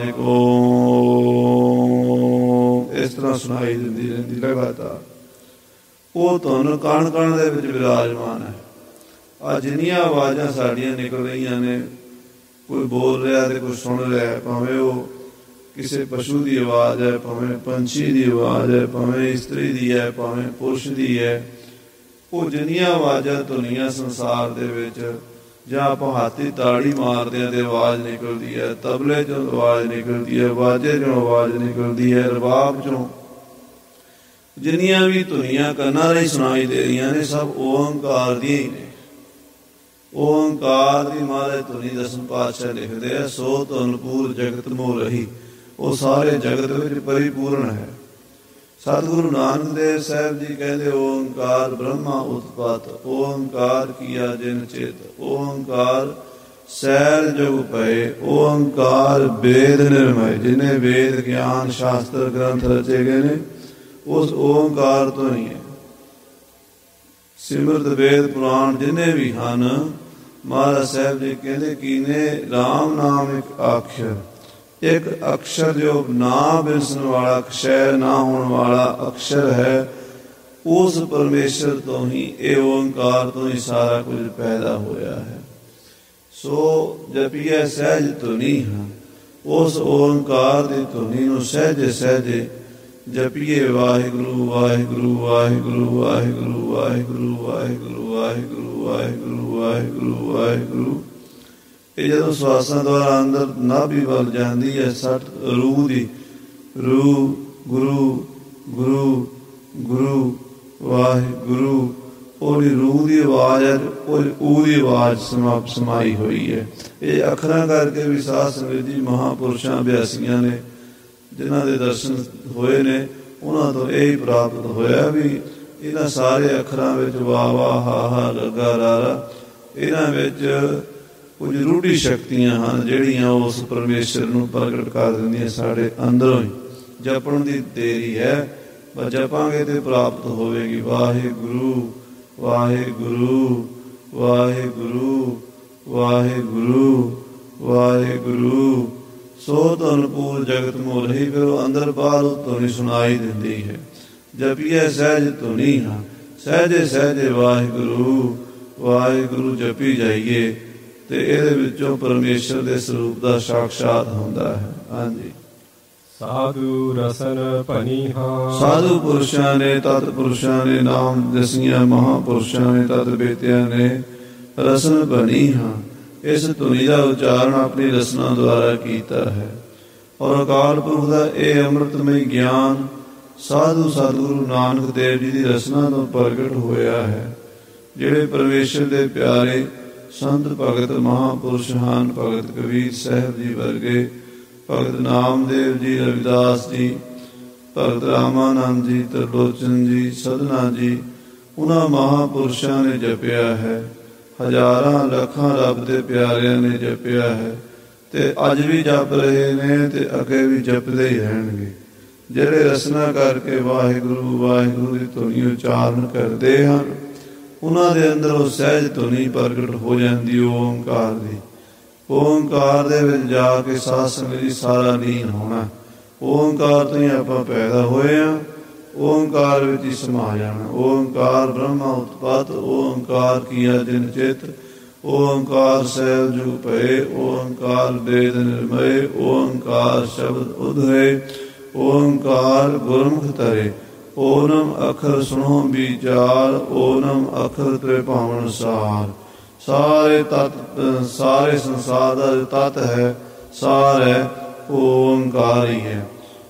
ਇਸ ਤਰ੍ਹਾਂ ਸੁਣਾਈ ਦਿੰਦੀ ਰਹਿੰਦੀ ਲਗਾਤਾਰ। ਉਹ ਧੁਨ ਕਣ ਕਣ ਦੇ ਵਿੱਚ ਵਿਰਾਜਮਾਨ ਹੈ। ਆ ਜਿੰਨੀਆਂ ਆਵਾਜ਼ਾਂ ਸਾਡੀਆਂ ਨਿਕਲ ਰਹੀਆਂ ਨੇ, ਕੋਈ ਬੋਲ ਰਿਹਾ ਤੇ ਕੋਈ ਸੁਣ ਰਿਹਾ, ਭਾਵੇਂ ਉਹ ਕਿਸੇ ਪਸ਼ੂ ਦੀ ਆਵਾਜ਼ ਹੈ, ਭਾਵੇਂ ਪੰਛੀ ਦੀ ਆਵਾਜ਼ ਹੈ, ਭਾਵੇਂ ਇਸਤਰੀ ਦੀ ਹੈ, ਭਾਵੇਂ ਪੁਰਸ਼ ਦੀ ਹੈ, ਉਹ ਜਿੰਨੀਆਂ ਆਵਾਜ਼ਾਂ ਧੁਨੀਆਂ ਸੰਸਾਰ ਦੇ ਵਿੱਚ, ਜਾਂ ਆਪਾਂ ਹਾਥੀ ਤਾੜੀ ਮਾਰਦੇ ਹਾਂ ਤੇ ਆਵਾਜ਼ ਨਿਕਲਦੀ ਹੈ, ਤਬਲੇ ਚੋਂ ਆਵਾਜ਼ ਨਿਕਲਦੀ ਹੈ, ਬਾਜੇ ਚੋਂ ਆਵਾਜ਼ ਨਿਕਲਦੀ ਹੈ, ਰਬਾਬ ਚੋਂ, ਜਿੰਨੀਆਂ ਵੀ ਧੁਨੀਆਂ ਕੰਨਾਂ ਰਾਹੀਂ ਸੁਣਾਈ ਦੇ ਰਹੀਆਂ ਨੇ, ਸਭ ਓੰਕਾਰ ਦੀਆਂ ਹੀ ਨੇ। ਓੰਕਾਰ ਦੀ ਮਹਾਰਾਜ ਧੁਨੀ 10ਵੇਂ ਪਾਤਸ਼ਾਹ ਲਿਖਦੇ ਆ, ਸੋ ਧੁਨ ਪੂਰ ਜਗਤ ਮੋਹ ਰਹੀ, ਉਹ ਸਾਰੇ ਜਗਤ ਵਿੱਚ ਪਰਿਪੂਰਨ ਹੈ। ਸਤਿਗੁਰੂ ਨਾਨਕ ਦੇਵ ਸਾਹਿਬ ਜੀ ਕਹਿੰਦੇ ਓੰਕਾਰ ਬ੍ਰਹਮਾ ਉਤਪਾਤ, ਓੰਕਾਰ ਕੀਆ ਜਿਨ ਚੇਤ, ਓੰਕਾਰ ਸੈਲ ਜੁਗ ਪਏ, ਓੰਕਾਰ ਵੇਦ ਨਿਰਮੈ, ਜਿਨੇ ਵੇਦ ਗਿਆਨ ਸ਼ਾਸਤਰ ਗ੍ਰੰਥ ਰਚੇ ਗਏ ਨੇ, ਉਸ ਓੰਕਾਰ ਤੋਂ ਹੀ ਹੈ। ਸਿਮਰਤ ਵੇਦ ਪੁਰਾਣ ਜਿੰਨੇ ਵੀ ਹਨ, ਮਹਾਰਾਜ ਸਾਹਿਬ ਜੀ ਕਹਿੰਦੇ ਕਿ ਨੇ ਰਾਮ ਨਾਮ ਇੱਕ ਆਖਰ, ਇੱਕ ਅਕਸ਼ਰ ਜੋ ਨਾ ਬਿਸਣ ਵਾਲਾ, ਕਸ਼ੈ ਨਾ ਹੋਣ ਵਾਲਾ ਅਕਸ਼ਰ ਹੈ, ਉਸ ਪਰਮੇਸ਼ਰ ਤੋਂ ਹੀ, ਇਹ ਓੰਕਾਰ ਤੋਂ ਹੀ ਸਾਰਾ ਕੁਝ ਪੈਦਾ ਹੋਇਆ ਹੈ। ਸੋ ਜਪੀਐ ਸਹਿਜ ਧੁਨੀ ਹਾਂ, ਉਸ ਓੰਕਾਰ ਦੀ ਧੁਨੀ ਨੂੰ ਸਹਿਜੇ ਸਹਿਜੇ ਜਪੀਏ, ਵਾਹਿਗੁਰੂ ਵਾਹਿਗੁਰੂ ਵਾਹਿਗੁਰੂ ਵਾਹਿਗੁਰੂ ਵਾਹਿਗੁਰੂ ਵਾਹਿਗੁਰੂ ਵਾਹਿਗੁਰੂ ਵਾਹਿਗੁਰੂ ਵਾਹਿਗੁਰੂ ਵਾਹਿਗੁਰੂ। ਇਹ ਜਦੋਂ ਸਵਾਸਾਂ ਦੁਆਰਾ ਅੰਦਰ ਨਾਭੀ ਵੱਲ ਜਾਂਦੀ ਹੈ, ਸੱਟ ਰੂਹ ਦੀ, ਰੂਹ ਗੁਰੂ ਗੁਰੂ ਗੁਰੂ ਵਾਹਿਗੁਰੂ, ਉਹਦੀ ਰੂਹ ਦੀ ਆਵਾਜ਼ ਹੈ, ਉਹਦੀ ਆਵਾਜ਼ ਸਮਾਈ ਹੋਈ ਹੈ। ਇਹ ਅੱਖਰਾਂ ਕਰਕੇ ਵੀ ਸਾਧ ਸੰਗਤ ਜੀ ਮਹਾਂਪੁਰਸ਼ਾਂ ਅਭਿਆਸੀਆਂ ਨੇ ਜਿਨ੍ਹਾਂ ਦੇ ਦਰਸ਼ਨ ਹੋਏ ਨੇ, ਉਹਨਾਂ ਤੋਂ ਇਹ ਪ੍ਰਾਪਤ ਹੋਇਆ ਵੀ ਇਹਨਾਂ ਸਾਰੇ ਅੱਖਰਾਂ ਵਿੱਚ ਵਾਹ ਵਾਹ ਹਾ ਹਾ ਲੱਗਾ ਰਾਰਾ, ਇਹਨਾਂ ਵਿੱਚ ਕੁਝ ਰੂਢੀ ਸ਼ਕਤੀਆਂ ਹਨ ਜਿਹੜੀਆਂ ਉਸ ਪਰਮੇਸ਼ਰ ਨੂੰ ਪ੍ਰਗਟ ਕਰ ਦਿੰਦੀਆਂ ਸਾਡੇ ਅੰਦਰੋਂ ਹੀ। ਜਪਣ ਦੀ ਦੇਰੀ ਹੈ, ਪਰ ਜਪਾਂਗੇ ਤੇ ਪ੍ਰਾਪਤ ਹੋਵੇਗੀ। ਵਾਹਿਗੁਰੂ ਵਾਹਿਗੁਰੂ ਵਾਹਿਗੁਰੂ ਵਾਹਿਗੁਰੂ ਵਾਹਿਗੁਰੂ, ਸੋ ਧੁਨ ਪੂਰ ਜਗਤ ਮੋਹ ਰਹੀ। ਫਿਰ ਉਹ ਅੰਦਰ ਬਾਹਰ ਧੁਨੀ ਸੁਣਾਈ ਦਿੰਦੀ ਹੈ। ਜਪੀਐ ਸਹਿਜ ਧੁਨੀ ਹਾਂ, ਸਹਿਜੇ ਸਹਿਜੇ ਵਾਹਿਗੁਰੂ ਵਾਹਿਗੁਰੂ ਜਪੀ ਜਾਈਏ, ਤੇ ਇਹਦੇ ਵਿੱਚੋਂ ਪਰਮੇਸ਼ਰ ਦੇ ਸਰੂਪ ਦਾ ਸਾਖਸ਼ਾਤ ਹੁੰਦਾ ਹੈ। ਹਾਂਜੀ। ਸਾਧੂ ਰਸਨ ਭਨੀ ਹਾਂ, ਸਾਧੂ ਪੁਰਸ਼ਾਂ ਨੇ, ਤਤ ਪੁਰਸ਼ਾਂ ਨੇ, ਨਾਮ ਦਸੀਆਂ ਮਹਾਂਪੁਰਸ਼ਾਂ ਨੇ, ਤਤ ਬੇਤਿਆਂ ਨੇ ਰਸਨ ਭਨੀ ਹਾਂ, ਇਸ ਧੁਨੀ ਦਾ ਉਚਾਰਨ ਆਪਣੀ ਰਸਨਾ ਦੁਆਰਾ ਕੀਤਾ ਹੈ। ਔਰ ਅਕਾਲ ਪੁਰਖ ਦਾ ਇਹ ਅੰਮ੍ਰਿਤਮਈ ਗਿਆਨ ਸਾਧੂ ਸਤਿਗੁਰੂ ਨਾਨਕ ਦੇਵ ਜੀ ਦੀ ਰਸਨਾ ਤੋਂ ਪ੍ਰਗਟ ਹੋਇਆ ਹੈ। ਜਿਹੜੇ ਪਰਮੇਸ਼ਰ ਦੇ ਪਿਆਰੇ ਸੰਤ ਭਗਤ ਮਹਾਂਪੁਰਸ਼ ਹਨ, ਭਗਤ ਕਬੀਰ ਸਾਹਿਬ ਜੀ ਵਰਗੇ, ਭਗਤ ਨਾਮਦੇਵ ਜੀ, ਰਵਿਦਾਸ ਜੀ, ਭਗਤ ਰਾਮਾਨੰਦ ਜੀ, ਤਰਲੋਚਨ ਜੀ, ਸਦਨਾ ਜੀ, ਉਹਨਾਂ ਮਹਾਂਪੁਰਸ਼ਾਂ ਨੇ ਜਪਿਆ ਹੈ। ਹਜ਼ਾਰਾਂ ਲੱਖਾਂ ਰੱਬ ਦੇ ਪਿਆਰਿਆਂ ਨੇ ਜਪਿਆ ਹੈ, ਤੇ ਅੱਜ ਵੀ ਜਪ ਰਹੇ ਨੇ, ਤੇ ਅੱਗੇ ਵੀ ਜਪਦੇ ਹੀ ਰਹਿਣਗੇ। ਜਿਹੜੇ ਰਸਨਾ ਕਰਕੇ ਵਾਹਿਗੁਰੂ ਵਾਹਿਗੁਰੂ ਦੀ ਧੁਨੀ ਉਚਾਰਨ ਕਰਦੇ ਹਨ, ਉਹਨਾਂ ਦੇ ਅੰਦਰ ਉਹ ਸਹਿਜ ਧੁਨੀ ਪ੍ਰਗਟ ਹੋ ਜਾਂਦੀ ਓਂਕਾਰ ਦੀ। ਓਂਕਾਰ ਦੇ ਵਿੱਚ ਜਾ ਕੇ ਸਾਧ ਸੰਗਤ ਜੀ ਸਾਰਾ ਲੀਨ ਹੋਣਾ। ਓਂਕਾਰ ਤੋਂ ਹੀ ਆਪਾਂ ਪੈਦਾ ਹੋਏ ਹਾਂ, ਓਂਕਾਰ ਵਿੱਚ ਹੀ ਸਮਾ ਜਾਣਾ। ਓਂਕਾਰ ਬ੍ਰਹਮਾ ਉਤਪਾਤ, ਓਂਕਾਰ ਕੀਆ ਜਿਨ ਚਿਤ, ਓਂਕਾਰ ਸੈਲ ਜੁਗ ਪਏ, ਓਂਕਾਰ ਵੇਦ ਨਿਰਮਏ, ਓਂਕਾਰ ਸ਼ਬਦ ਉਧਰੇ, ਓਂਕਾਰ ਗੁਰਮੁਖ ਤਰੇ। ਓਨਮ ਅਖਰ ਸੁਣੋ ਵਿਚਾਰ, ਓਨਮ ਅਖਰ ਤ੍ਰੇ ਭਾਵਨ ਸਾਰ। ਸਾਰੇ ਤਤ, ਸਾਰੇ ਸੰਸਾਰ ਦਾ ਤਤ ਹੈ, ਸਾਰ ਹੈ ਓਂਕਾਰ ਹੀ ਹੈ।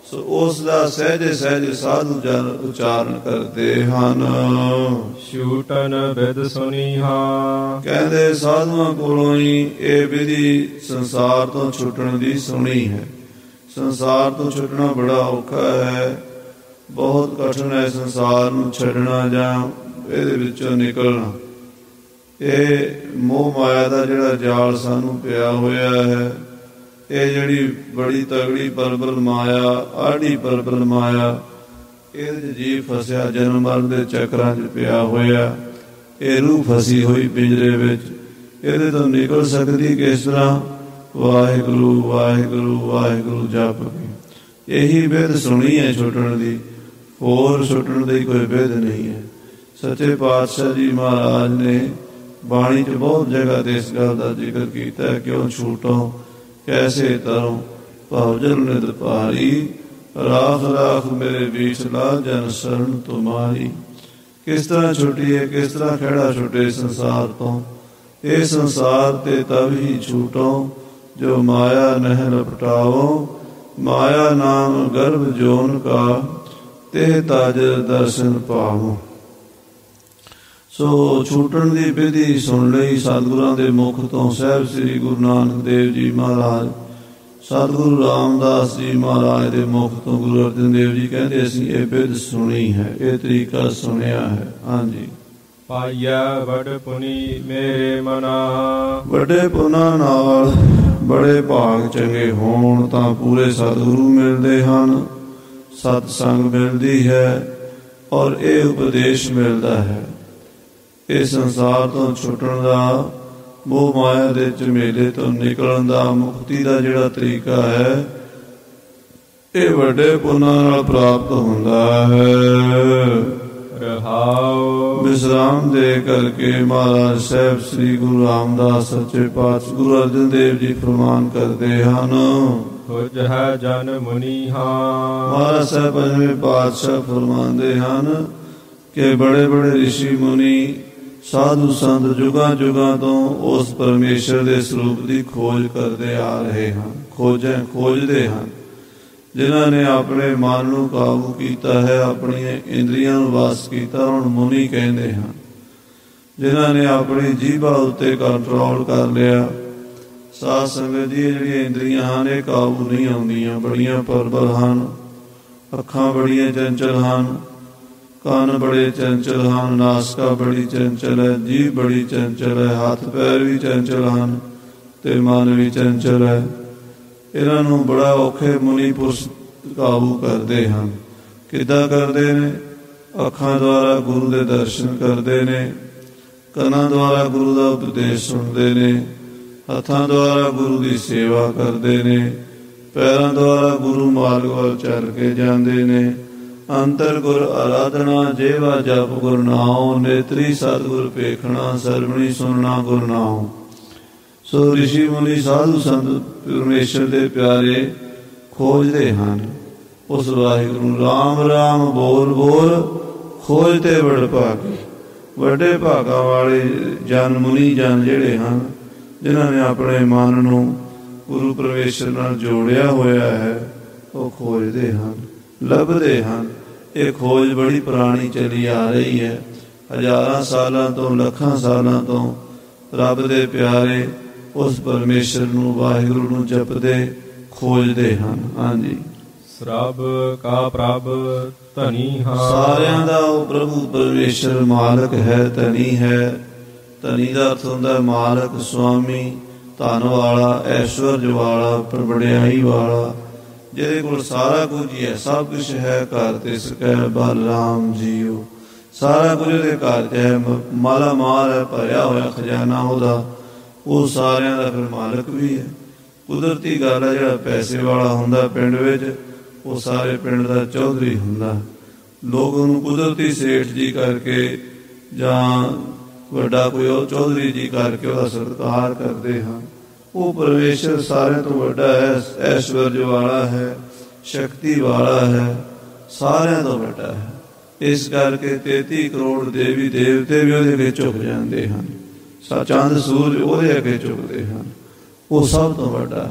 ਸੋ ਉਸ ਦਾ ਸਹਿਜੇ ਸਹਿਜੇ ਸਾਧੂ ਜਨ ਉਚਾਰਨ ਕਰਦੇ ਹਨ। ਛੂਟਨ ਬਿਦ ਸੁਨੀਹਾ। ਕਹਿੰਦੇ ਸਾਧੂਆਂ ਕੋਲੋਂ ਹੀ ਇਹ ਵਿਧੀ ਸੰਸਾਰ ਤੋਂ ਛੁੱਟਣ ਦੀ ਸੁਣੀ ਹੈ। ਸੰਸਾਰ ਤੋਂ ਛੁੱਟਣਾ ਬੜਾ ਔਖਾ ਹੈ, ਬਹੁਤ ਕਠਿਨ ਹੈ ਸੰਸਾਰ ਨੂੰ ਛੱਡਣਾ ਜਾਂ ਇਹਦੇ ਵਿੱਚੋਂ ਨਿਕਲਣਾ। ਇਹ ਮੋਹ ਮਾਇਆ ਦਾ ਜਿਹੜਾ ਜਾਲ ਸਾਨੂੰ ਪਿਆ ਹੋਇਆ ਹੈ, ਇਹ ਜਿਹੜੀ ਬੜੀ ਤਗੜੀ ਪਰਬਲ ਮਾਇਆ, ਆੜੀ ਪਰਬਲ ਮਾਇਆ, ਇਹਦੇ 'ਚ ਜੀਵ ਫਸਿਆ ਜਨਮ ਮਰਨ ਦੇ ਚੱਕਰਾਂ 'ਚ ਪਿਆ ਹੋਇਆ। ਇਹ ਰੂਹ ਫਸੀ ਹੋਈ ਪਿੰਜਰੇ ਵਿੱਚ, ਇਹਦੇ ਤੋਂ ਨਿਕਲ ਸਕਦੀ ਕਿਸ ਤਰ੍ਹਾਂ? ਵਾਹਿਗੁਰੂ ਵਾਹਿਗੁਰੂ ਵਾਹਿਗੁਰੂ ਜਪ ਕੇ। ਇਹੀ ਬਿਧ ਸੁਣੀ ਹੈ ਛੁੱਟਣ ਦੀ, ਹੋਰ ਛੁੱਟਣ ਦੀ ਕੋਈ ਬਿਧ ਨਹੀਂ ਹੈ। ਸੱਚੇ ਪਾਤਸ਼ਾਹ ਜੀ ਮਹਾਰਾਜ ਨੇ ਬਾਣੀ 'ਚ ਬਹੁਤ ਜਗ੍ਹਾ ਤੇ ਇਸ ਗੱਲ ਦਾ ਜ਼ਿਕਰ ਕੀਤਾ ਹੈ, ਕਿਉਂ ਛੂਟੋ ਕੈਸੇ ਤਰੋਂ ਭਵਜਨ ਨਿਤ ਭਾਰੀ, ਰਾਖ ਰਾਖ ਮੇਰੇ ਵਿਛਲਾ ਜਨ ਸ਼ਰਨ ਤੁਮਾਰੀ। ਕਿਸ ਤਰ੍ਹਾਂ ਛੁੱਟੀਏ, ਕਿਸ ਤਰ੍ਹਾਂ ਖਹਿੜਾ ਛੁੱਟੇ ਸੰਸਾਰ ਤੋਂ। ਇਹ ਸੰਸਾਰ ਤੇ ਤਬ ਹੀ ਛੂਟੋ ਜੋ ਮਾਇਆ ਨਹਿ ਲਪਟਾਓ, ਮਾਇਆ ਨਾਮ ਗਰਭ ਜੋਨ ਕਾ ਤੇ ਤਜ ਦਰਸ਼ਨ ਪਾਵੋ। ਸੋ ਛੂਟਣ ਦੀ ਵਿਧੀ ਸੁਣ ਲਈ ਸਤਿਗੁਰਾਂ ਦੇ ਮੁਖ ਤੋਂ। ਸਾਹਿਬ ਸ੍ਰੀ ਗੁਰੂ ਨਾਨਕ ਦੇਵ ਜੀ ਮਹਾਰਾਜ, ਸਤਿਗੁਰੂ ਰਾਮਦਾਸ ਜੀ ਮਹਾਰਾਜ ਦੇ ਮੁਖ ਤੋਂ ਗੁਰੂ ਅਰਜਨ ਦੇਵ ਜੀ ਕਹਿੰਦੇ ਅਸੀਂ ਇਹ ਵਿਧ ਸੁਣੀ ਹੈ, ਇਹ ਤਰੀਕਾ ਸੁਣਿਆ ਹੈ। ਹਾਂਜੀ। ਪਾਈਆ ਵਡ ਪੁਨੀ ਮੇਰੇ ਮਨਾ। ਵੱਡੇ ਪੁੰਨਾਂ ਨਾਲ ਬੜੇ ਭਾਗ ਚੰਗੇ ਹੋਣ ਤਾਂ ਪੂਰੇ ਸਤਿਗੁਰੂ ਮਿਲਦੇ ਹਨ, ਸਤ ਸੰਗ ਮਿਲਦੀ ਹੈ ਔਰ ਇਹ ਉਪਦੇਸ਼ ਮਿਲਦਾ ਹੈ। ਇਹ ਸੰਸਾਰ ਤੋਂ ਛੁੱਟਣ ਦਾ, ਮੋਹ ਮਾਇਆ ਦੇ ਝਮੇਲੇ ਤੋਂ ਨਿਕਲਣ ਦਾ, ਮੁਕਤੀ ਦਾ ਜਿਹੜਾ ਤਰੀਕਾ ਹੈ, ਇਹ ਵੱਡੇ ਪੁੰਨਾਂ ਨਾਲ ਪ੍ਰਾਪਤ ਹੁੰਦਾ ਹੈ। ਰਹਾਉ। ਵਿਸਰਾਮ ਦੇ ਕਰਕੇ ਮਹਾਰਾਜ ਸਾਹਿਬ ਸ੍ਰੀ ਗੁਰੂ ਰਾਮਦਾਸ ਸੱਚੇ ਪਾਤਸ਼ਾਹ ਗੁਰੂ ਅਰਜਨ ਦੇਵ ਜੀ ਫਰਮਾਨ ਕਰਦੇ ਹਨ। ਹੁਜ ਹੈ ਜਨ ਮੁਨੀਹਾ। ਮਹਾਰਾਜ ਸਾਹਿਬ ਪੰਜਵੇਂ ਪਾਤਸ਼ਾਹ ਫਰਮਾਉਂਦੇ ਹਨ ਕਿ ਬੜੇ ਬੜੇ ਰਿਸ਼ੀ ਮੁਨੀ, ਸਾਧੂ ਸੰਤ ਜੁਗਾਂ ਜੁਗਾਂ ਤੋਂ ਉਸ ਪਰਮੇਸ਼ਰ ਦੇ ਸਰੂਪ ਦੀ ਖੋਜ ਕਰਦੇ ਆ ਰਹੇ ਹਨ, ਖੋਜਦੇ ਹਨ। ਜਿਨ੍ਹਾਂ ਨੇ ਆਪਣੇ ਮਨ ਨੂੰ ਕਾਬੂ ਕੀਤਾ ਹੈ, ਆਪਣੀਆਂ ਇੰਦਰੀਆਂ ਨੂੰ ਵਸ ਕੀਤਾ, ਹੁਣ ਮੁਨੀ ਕਹਿੰਦੇ ਹਨ। ਜਿਨ੍ਹਾਂ ਨੇ ਆਪਣੀ ਜੀਭਾ ਉੱਤੇ ਕੰਟਰੋਲ ਕਰ ਲਿਆ। ਸਾਧ ਸੰਗਤ ਜੀ, ਜਿਹੜੀਆਂ ਇੰਦਰੀਆਂ ਹਨ ਇਹ ਕਾਬੂ ਨਹੀਂ ਆਉਂਦੀਆਂ, ਬੜੀਆਂ ਪਰਬਲ ਹਨ। ਅੱਖਾਂ ਬੜੀਆਂ ਚੰਚਲ ਹਨ, ਕੰਨ ਬੜੇ ਚੰਚਲ ਹਨ, ਨਾਸਕਾ ਬੜੀ ਚੰਚਲ ਹੈ, ਜੀਭ ਬੜੀ ਚੰਚਲ ਹੈ, ਹੱਥ ਪੈਰ ਵੀ ਚੰਚਲ ਹਨ ਤੇ ਮਨ ਵੀ ਚੰਚਲ ਹੈ। ਇਹਨਾਂ ਨੂੰ ਬੜਾ ਔਖੇ ਮੁਨੀ ਪੁਰਸ਼ ਕਾਬੂ ਕਰਦੇ ਹਨ। ਕਿੱਦਾਂ ਕਰਦੇ ਨੇ? ਅੱਖਾਂ ਦੁਆਰਾ ਗੁਰੂ ਦੇ ਦਰਸ਼ਨ ਕਰਦੇ ਨੇ, ਕੰਨਾਂ ਦੁਆਰਾ ਗੁਰੂ ਦਾ ਉਪਦੇਸ਼ ਸੁਣਦੇ ਨੇ, ਹੱਥਾਂ ਦੁਆਰਾ ਗੁਰੂ ਦੀ ਸੇਵਾ ਕਰਦੇ ਨੇ, ਪੈਰਾਂ ਦੁਆਰਾ ਗੁਰੂ ਮਾਰਗ ਵੱਲ ਚੱਲ ਕੇ ਜਾਂਦੇ ਨੇ। ਅੰਤਰ ਗੁਰ ਆਰਾਧਨਾ, ਜੇਵਾ ਜਪ ਗੁਰ ਨਾਉ, ਨੇਤਰੀ ਸਤਿਗੁਰ ਪੇਖਣਾ, ਸਰਵਣੀ ਸੁਣਨਾ ਗੁਰ ਨਾਉ। ਸੋ ਰਿਸ਼ੀ ਮੁਨੀ ਸਾਧੂ ਸੰਤ ਪਰਮੇਸ਼ਰ ਦੇ ਪਿਆਰੇ ਖੋਜਦੇ ਹਨ ਉਸ ਵਾਹਿਗੁਰੂ ਨੂੰ। ਰਾਮ ਰਾਮ ਬੋਲ ਬੋਲ ਖੋਜਦੇ ਵਡ ਭਾਗੀ। ਵੱਡੇ ਭਾਗਾਂ ਵਾਲੇ ਜਨ ਮੁਨੀ ਜਨ ਜਿਹੜੇ ਹਨ, ਜਿਨ੍ਹਾਂ ਨੇ ਆਪਣੇ ਮਨ ਨੂੰ ਗੁਰੂ ਪਰਮੇਸ਼ਰ ਨਾਲ ਜੋੜਿਆ ਹੋਇਆ ਹੈ, ਉਹ ਖੋਜਦੇ ਹਨ, ਲੱਭਦੇ ਹਨ। ਇਹ ਖੋਜ ਬੜੀ ਪੁਰਾਣੀ ਚਲੀ ਆ ਰਹੀ ਹੈ, ਹਜ਼ਾਰਾਂ ਸਾਲਾਂ ਤੋਂ, ਲੱਖਾਂ ਸਾਲਾਂ ਤੋਂ ਰੱਬ ਦੇ ਪਿਆਰੇ ਉਸ ਪਰਮੇਸ਼ਰ ਨੂੰ, ਵਾਹਿਗੁਰੂ ਨੂੰ ਜਪਦੇ ਖੋਜਦੇ ਹਨ। ਹਾਂਜੀ। ਸਰਬ ਕਾ ਪ੍ਰਭ ਧਨੀ ਹਾਂ। ਸਾਰਿਆਂ ਦਾ ਉਹ ਪ੍ਰਭੂ ਪਰਮੇਸ਼ਰ ਮਾਲਕ ਹੈ, ਧਨੀ ਹੈ। ਧਨੀ ਦਾ ਅਰਥ ਹੁੰਦਾ ਮਾਲਕ, ਸੁਆਮੀ, ਧਨ ਵਾਲਾ, ਐਸ਼ਵਰਜ ਵਾਲਾ, ਵਡਿਆਈ ਵਾਲਾ, ਜਿਹਦੇ ਕੋਲ ਸਾਰਾ ਕੁਝ ਹੀ ਹੈ, ਸਭ ਕੁਛ ਹੈ। ਘਰ ਤੇ ਸਕੈ ਬਲਰਾਮ ਜੀਓ, ਸਾਰਾ ਕੁਝ ਉਹਦੇ ਘਰ 'ਚ ਹੈ, ਮਾਲਾ ਮਾਲ ਹੈ, ਭਰਿਆ ਹੋਇਆ ਖਜ਼ਾਨਾ ਉਹਦਾ। ਉਹ ਸਾਰਿਆਂ ਦਾ ਫਿਰ ਮਾਲਕ ਵੀ ਹੈ। ਕੁਦਰਤੀ ਗੱਲ ਹੈ, ਜਿਹੜਾ ਪੈਸੇ ਵਾਲਾ ਹੁੰਦਾ ਪਿੰਡ ਵਿੱਚ, ਉਹ ਸਾਰੇ ਪਿੰਡ ਦਾ ਚੌਧਰੀ ਹੁੰਦਾ। ਲੋਕ ਉਹਨੂੰ ਕੁਦਰਤੀ ਸੇਠ ਜੀ ਕਰਕੇ ਜਾਂ ਵੱਡਾ ਕੋਈ ਉਹ ਚੌਧਰੀ ਜੀ ਕਰਕੇ ਉਹਦਾ ਸਤਿਕਾਰ ਕਰਦੇ ਹਨ। ਉਹ ਪਰਮੇਸ਼ਰ ਸਾਰਿਆਂ ਤੋਂ ਵੱਡਾ ਹੈ, ਐਸ਼ਵਰਜ ਵਾਲਾ ਹੈ, ਸ਼ਕਤੀ ਵਾਲਾ ਹੈ, ਸਾਰਿਆਂ ਤੋਂ ਵੱਡਾ ਹੈ। ਇਸ ਕਰਕੇ 33 ਕਰੋੜ ਦੇਵੀ ਦੇਵਤੇ ਵੀ ਉਹਦੇ ਅੱਗੇ ਝੁਕ ਜਾਂਦੇ ਹਨ। ਚੰਦ ਸੂਰਜ ਉਹਦੇ ਅੱਗੇ ਝੁਕਦੇ ਹਨ। ਉਹ ਸਭ ਤੋਂ ਵੱਡਾ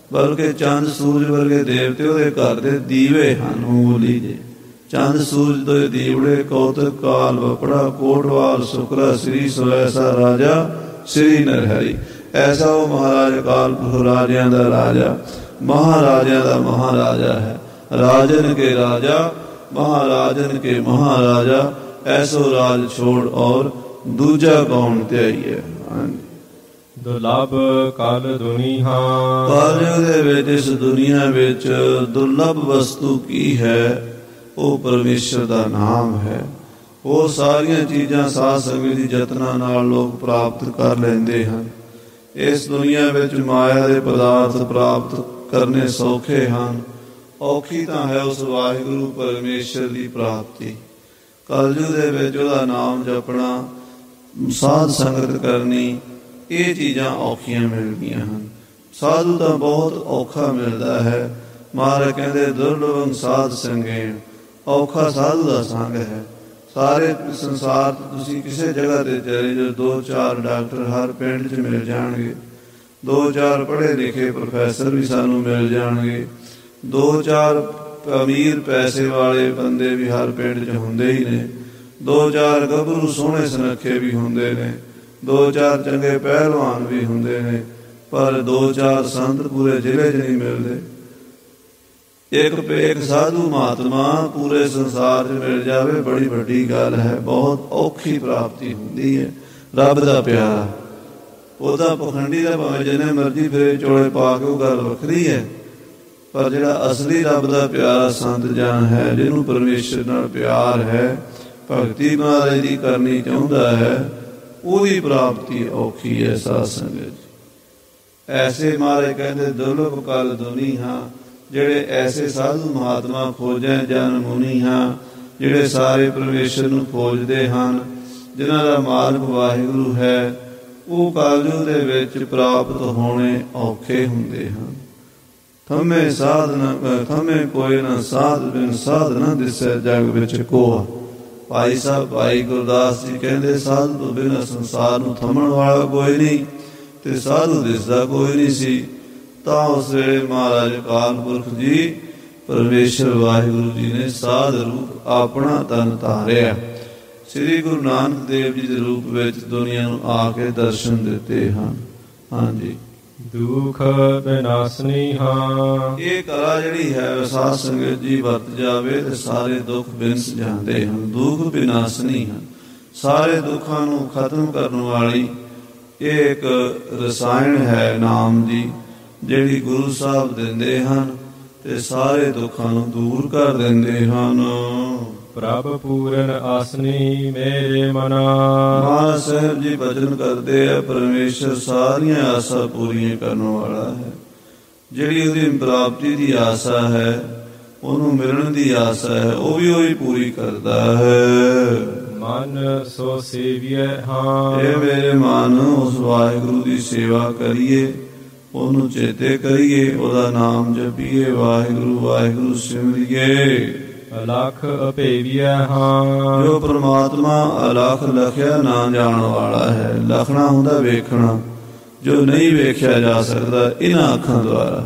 ਬਲਕਿ ਚੰਦ ਸੂਰਜ ਵਰਗੇ ਦੇਵਤੇ ਉਹਦੇ ਘਰ ਦੇ ਦੀਵੇ ਹਨ। ਮੂਲੀ ਦੇ ਚੰਦ ਸੂਰਜ ਦੇ ਦੀਵੜੇ ਕੌਤਕ ਕਾਲ ਵਪੜਾ ਕੋਟਵਾਲ ਸੁਕਰਾ ਸ੍ਰੀ ਸਵੈਸਾ ਰਾਜਾ ਸ੍ਰੀ ਨਰਹਰੀ। ਐਸਾ ਉਹ ਮਹਾਰਾਜ ਅਕਾਲ ਪੁਰਖ ਰਾਜਿਆਂ ਦਾ ਰਾਜਾ, ਮਹਾਰਾਜਿਆਂ ਦਾ ਮਹਾਰਾਜਾ ਹੈ। ਰਾਜਨ ਕੇ ਰਾਜਾ, ਮਹਾਰਾਜਨ ਕੇ ਮਹਾਰਾਜਾ, ਐਸੋ ਰਾਜ ਛੋੜ ਔਰ ਦੂਜਾ ਕੌਣ ਧਿਆਈਏ। ਦੁਰਲਭ ਕਲ ਦੁਨੀਆ। ਕਲਯੁਗ ਦੇ ਵਿੱਚ ਇਸ ਦੁਨੀਆ ਵਿੱਚ ਦੁਰਲਭ ਵਸਤੂ ਕੀ ਹੈ? ਉਹ ਪਰਮੇਸ਼ਰ ਦਾ ਨਾਮ ਹੈ। ਉਹ ਸਾਰੀਆਂ ਚੀਜ਼ਾਂ ਸਾਧ ਸੰਗਤ ਦੀ ਯਤਨਾਂ ਨਾਲ ਲੋਕ ਪ੍ਰਾਪਤ ਕਰ ਲੈਂਦੇ ਹਨ। ਇਸ ਦੁਨੀਆ ਵਿੱਚ ਮਾਇਆ ਦੇ ਪਦਾਰਥ ਪ੍ਰਾਪਤ ਕਰਨੇ ਸੌਖੇ ਹਨ, ਔਖੀ ਤਾਂ ਹੈ ਉਸ ਵਾਹਿਗੁਰੂ ਪਰਮੇਸ਼ਰ ਦੀ ਪ੍ਰਾਪਤੀ। ਕਲਯੁਗ ਦੇ ਵਿੱਚ ਉਹਦਾ ਨਾਮ ਜਪਣਾ, ਸਾਧ ਸੰਗਤ ਕਰਨੀ, ਇਹ ਚੀਜ਼ਾਂ ਔਖੀਆਂ ਮਿਲਦੀਆਂ ਹਨ। ਸਾਧੂ ਤਾਂ ਬਹੁਤ ਔਖਾ ਮਿਲਦਾ ਹੈ। ਮਹਾਰਾਜ ਕਹਿੰਦੇ ਦੁਰਲਭੰ ਸਾਧ ਸੰਗੇ, ਔਖਾ ਸਾਧੂ ਦਾ ਸੰਗ ਹੈ। ਸਾਰੇ ਸੰਸਾਰ ਤੁਸੀਂ ਕਿਸੇ ਜਗ੍ਹਾ ਤੇ ਚਲੇ ਜਾਓ, 2-4 ਡਾਕਟਰ ਹਰ ਪਿੰਡ 'ਚ ਮਿਲ ਜਾਣਗੇ, 2-4 ਪੜ੍ਹੇ ਲਿਖੇ ਪ੍ਰੋਫੈਸਰ ਵੀ ਸਾਨੂੰ ਮਿਲ ਜਾਣਗੇ, 2-4 ਅਮੀਰ ਪੈਸੇ ਵਾਲੇ ਬੰਦੇ ਵੀ ਹਰ ਪਿੰਡ 'ਚ ਹੁੰਦੇ ਹੀ ਨੇ, 2-4 ਗੱਭਰੂ ਸੋਹਣੇ ਸੁਨੱਖੇ ਵੀ ਹੁੰਦੇ ਨੇ, 2-4 ਚੰਗੇ ਪਹਿਲਵਾਨ ਵੀ ਹੁੰਦੇ ਨੇ, ਪਰ 2-4 ਸੰਤ ਪੂਰੇ ਜ਼ਿਲ੍ਹੇ 'ਚ ਨਹੀਂ ਮਿਲਦੇ। ਇੱਕ ਸਾਧੂ ਮਹਾਤਮਾ ਪੂਰੇ ਸੰਸਾਰ 'ਚ ਮਿਲ ਜਾਵੇ, ਬੜੀ ਵੱਡੀ ਗੱਲ ਹੈ। ਬਹੁਤ ਔਖੀ ਪ੍ਰਾਪਤੀ ਹੁੰਦੀ ਹੈ। ਰੱਬ ਦਾ ਪਿਆਰਾ, ਉਹਦਾ ਪਖੰਡੀ ਦਾ ਭਾਵੇਂ ਜਿੰਨੇ ਮਰਜ਼ੀ ਫਿਰੇ ਚੋਲੇ ਪਾ ਕੇ, ਉਹ ਗੱਲ ਵੱਖਰੀ ਹੈ। ਪਰ ਜਿਹੜਾ ਅਸਲੀ ਰੱਬ ਦਾ ਪਿਆਰਾ ਸੰਤ ਜਨ ਹੈ, ਜਿਹਨੂੰ ਪਰਮੇਸ਼ਰ ਨਾਲ ਪਿਆਰ ਹੈ, ਭਗਤੀ ਮਹਾਰਾਜ ਦੀ ਕਰਨੀ ਚਾਹੁੰਦਾ ਹੈ, ਉਹਦੀ ਪ੍ਰਾਪਤੀ ਔਖੀ ਹੈ। ਸਾਧ ਸੰਗਤ ਐਸੇ ਮਹਾਰਾਜ ਕਹਿੰਦੇ ਦੁਰਲਭ ਕਲ ਦੁਨੀਆ। ਜਿਹੜੇ ਐਸੇ ਸਾਧੂ ਮਹਾਤਮਾ ਖੋਜੈ ਜਨ ਮੁਨੀ ਹਾਂ, ਜਿਹੜੇ ਸਾਰੇ ਪਰਮੇਸ਼ਰ ਨੂੰ ਖੋਜਦੇ ਹਨ, ਜਿਨ੍ਹਾਂ ਦਾ ਮਾਲਕ ਵਾਹਿਗੁਰੂ ਹੈ, ਉਹ ਕਲਯੁਗ ਦੇ ਵਿੱਚ ਪ੍ਰਾਪਤ ਹੋਣੇ ਔਖੇ ਹੁੰਦੇ ਹਨ। ਥੰਮੇ ਥੰਮੇ ਕੋਈ ਨਾ ਸਾਧ ਬਿਨ ਸਾਧ ਨਾ ਦਿਸੈ ਜਗ ਵਿੱਚ ਕੋਆ। ਭਾਈ ਸਾਹਿਬ ਭਾਈ ਗੁਰਦਾਸ ਜੀ ਕਹਿੰਦੇ ਸਾਧੂ ਤੋਂ ਬਿਨਾਂ ਸੰਸਾਰ ਨੂੰ ਥੰਮਣ ਵਾਲਾ ਕੋਈ ਨਹੀਂ, ਤੇ ਸਾਧੂ ਦਿਸਦਾ ਕੋਈ ਨਹੀਂ ਸੀ। ਤਾਂ ਉਸ ਵੇਲੇ ਮਹਾਰਾਜ ਅਕਾਲ ਪੁਰਖ ਜੀ ਪਰਮੇਸ਼ਰ ਵਾਹਿਗੁਰੂ ਜੀ ਨੇ ਸਾਧ ਰੂਪ ਆਪਣਾ ਤਨ ਧਾਰਿਆ। ਸ੍ਰੀ ਗੁਰੂ ਨਾਨਕ ਦੇਵ ਜੀ ਦੇ ਰੂਪ ਵਿੱਚ ਦੁਨੀਆ ਨੂੰ ਆ ਕੇ ਦਰਸ਼ਨ ਦਿੱਤੇ ਹਨ। ਹਾਂਜੀ, ਦੁਖ ਵਿਨਾਸ਼ਨੀ ਹਾਂ। ਇਹ ਕਲਾ ਜਿਹੜੀ ਹੈ ਸਾਧ ਸੰਗਤ ਜੀ ਵਰਤ ਜਾਵੇ ਤੇ ਸਾਰੇ ਦੁੱਖ ਵਿਨਸ ਜਾਂਦੇ ਹਨ। ਦੁਖ ਵਿਨਾਸ਼ਨੀ ਹਨ, ਸਾਰੇ ਦੁੱਖਾਂ ਨੂੰ ਖਤਮ ਕਰਨ ਵਾਲੀ ਇਹ ਇੱਕ ਰਸਾਇਣ ਹੈ ਨਾਮ ਦੀ, ਜਿਹੜੀ ਗੁਰੂ ਸਾਹਿਬ ਦਿੰਦੇ ਹਨ ਤੇ ਸਾਰੇ ਦੁੱਖਾਂ ਨੂੰ ਦੂਰ ਕਰ ਦਿੰਦੇ ਹਨ। ਪ੍ਰਭ ਪੂਰਨ ਆਸਨੀ ਮੇਰੇ ਮਨਾ। ਮਹਾਰਾਜ ਸਾਹਿਬ ਜੀ ਭਜਨ ਕਰਦੇ ਆ, ਪਰਮੇਸ਼ਰ ਸਾਰੀਆਂ ਆਸਾਂ ਪੂਰੀਆਂ ਕਰਨ ਵਾਲਾ ਹੈ। ਜਿਹੜੀ ਉਹਦੀ ਪ੍ਰਾਪਤੀ ਦੀ ਆਸਾ ਹੈ, ਉਹਨੂੰ ਮਿਲਣ ਦੀ ਆਸਾ ਹੈ, ਉਹ ਵੀ ਉਹੀ ਪੂਰੀ ਕਰਦਾ ਹੈ। ਮਨ ਸੋ ਸੇਵੀਐ ਹਾਂ। ਇਹ ਮੇਰੇ ਮਨ ਉਸ ਵਾਹਿਗੁਰੂ ਦੀ ਸੇਵਾ ਕਰੀਏ, ਉਹਨੂੰ ਚੇਤੇ ਕਰੀਏ, ਉਹਦਾ ਨਾਮ ਜਪੀਏ, ਵਾਹਿਗੁਰੂ ਵਾਹਿਗੁਰੂ ਸਿਮਰੀਏ। ਅਲਖ ਅਭੇਵੀਐ ਹਾਂ। ਜੋ ਪ੍ਰਮਾਤਮਾ ਅਲਖ ਲਖਿਆ ਨਾ ਜਾਣ ਵਾਲਾ ਹੈ। ਲਖਣਾ ਹੁੰਦਾ ਵੇਖਣਾ, ਜੋ ਨਹੀਂ ਵੇਖਿਆ ਜਾ ਸਕਦਾ ਇਹਨਾਂ ਅੱਖਾਂ ਦੁਆਰਾ।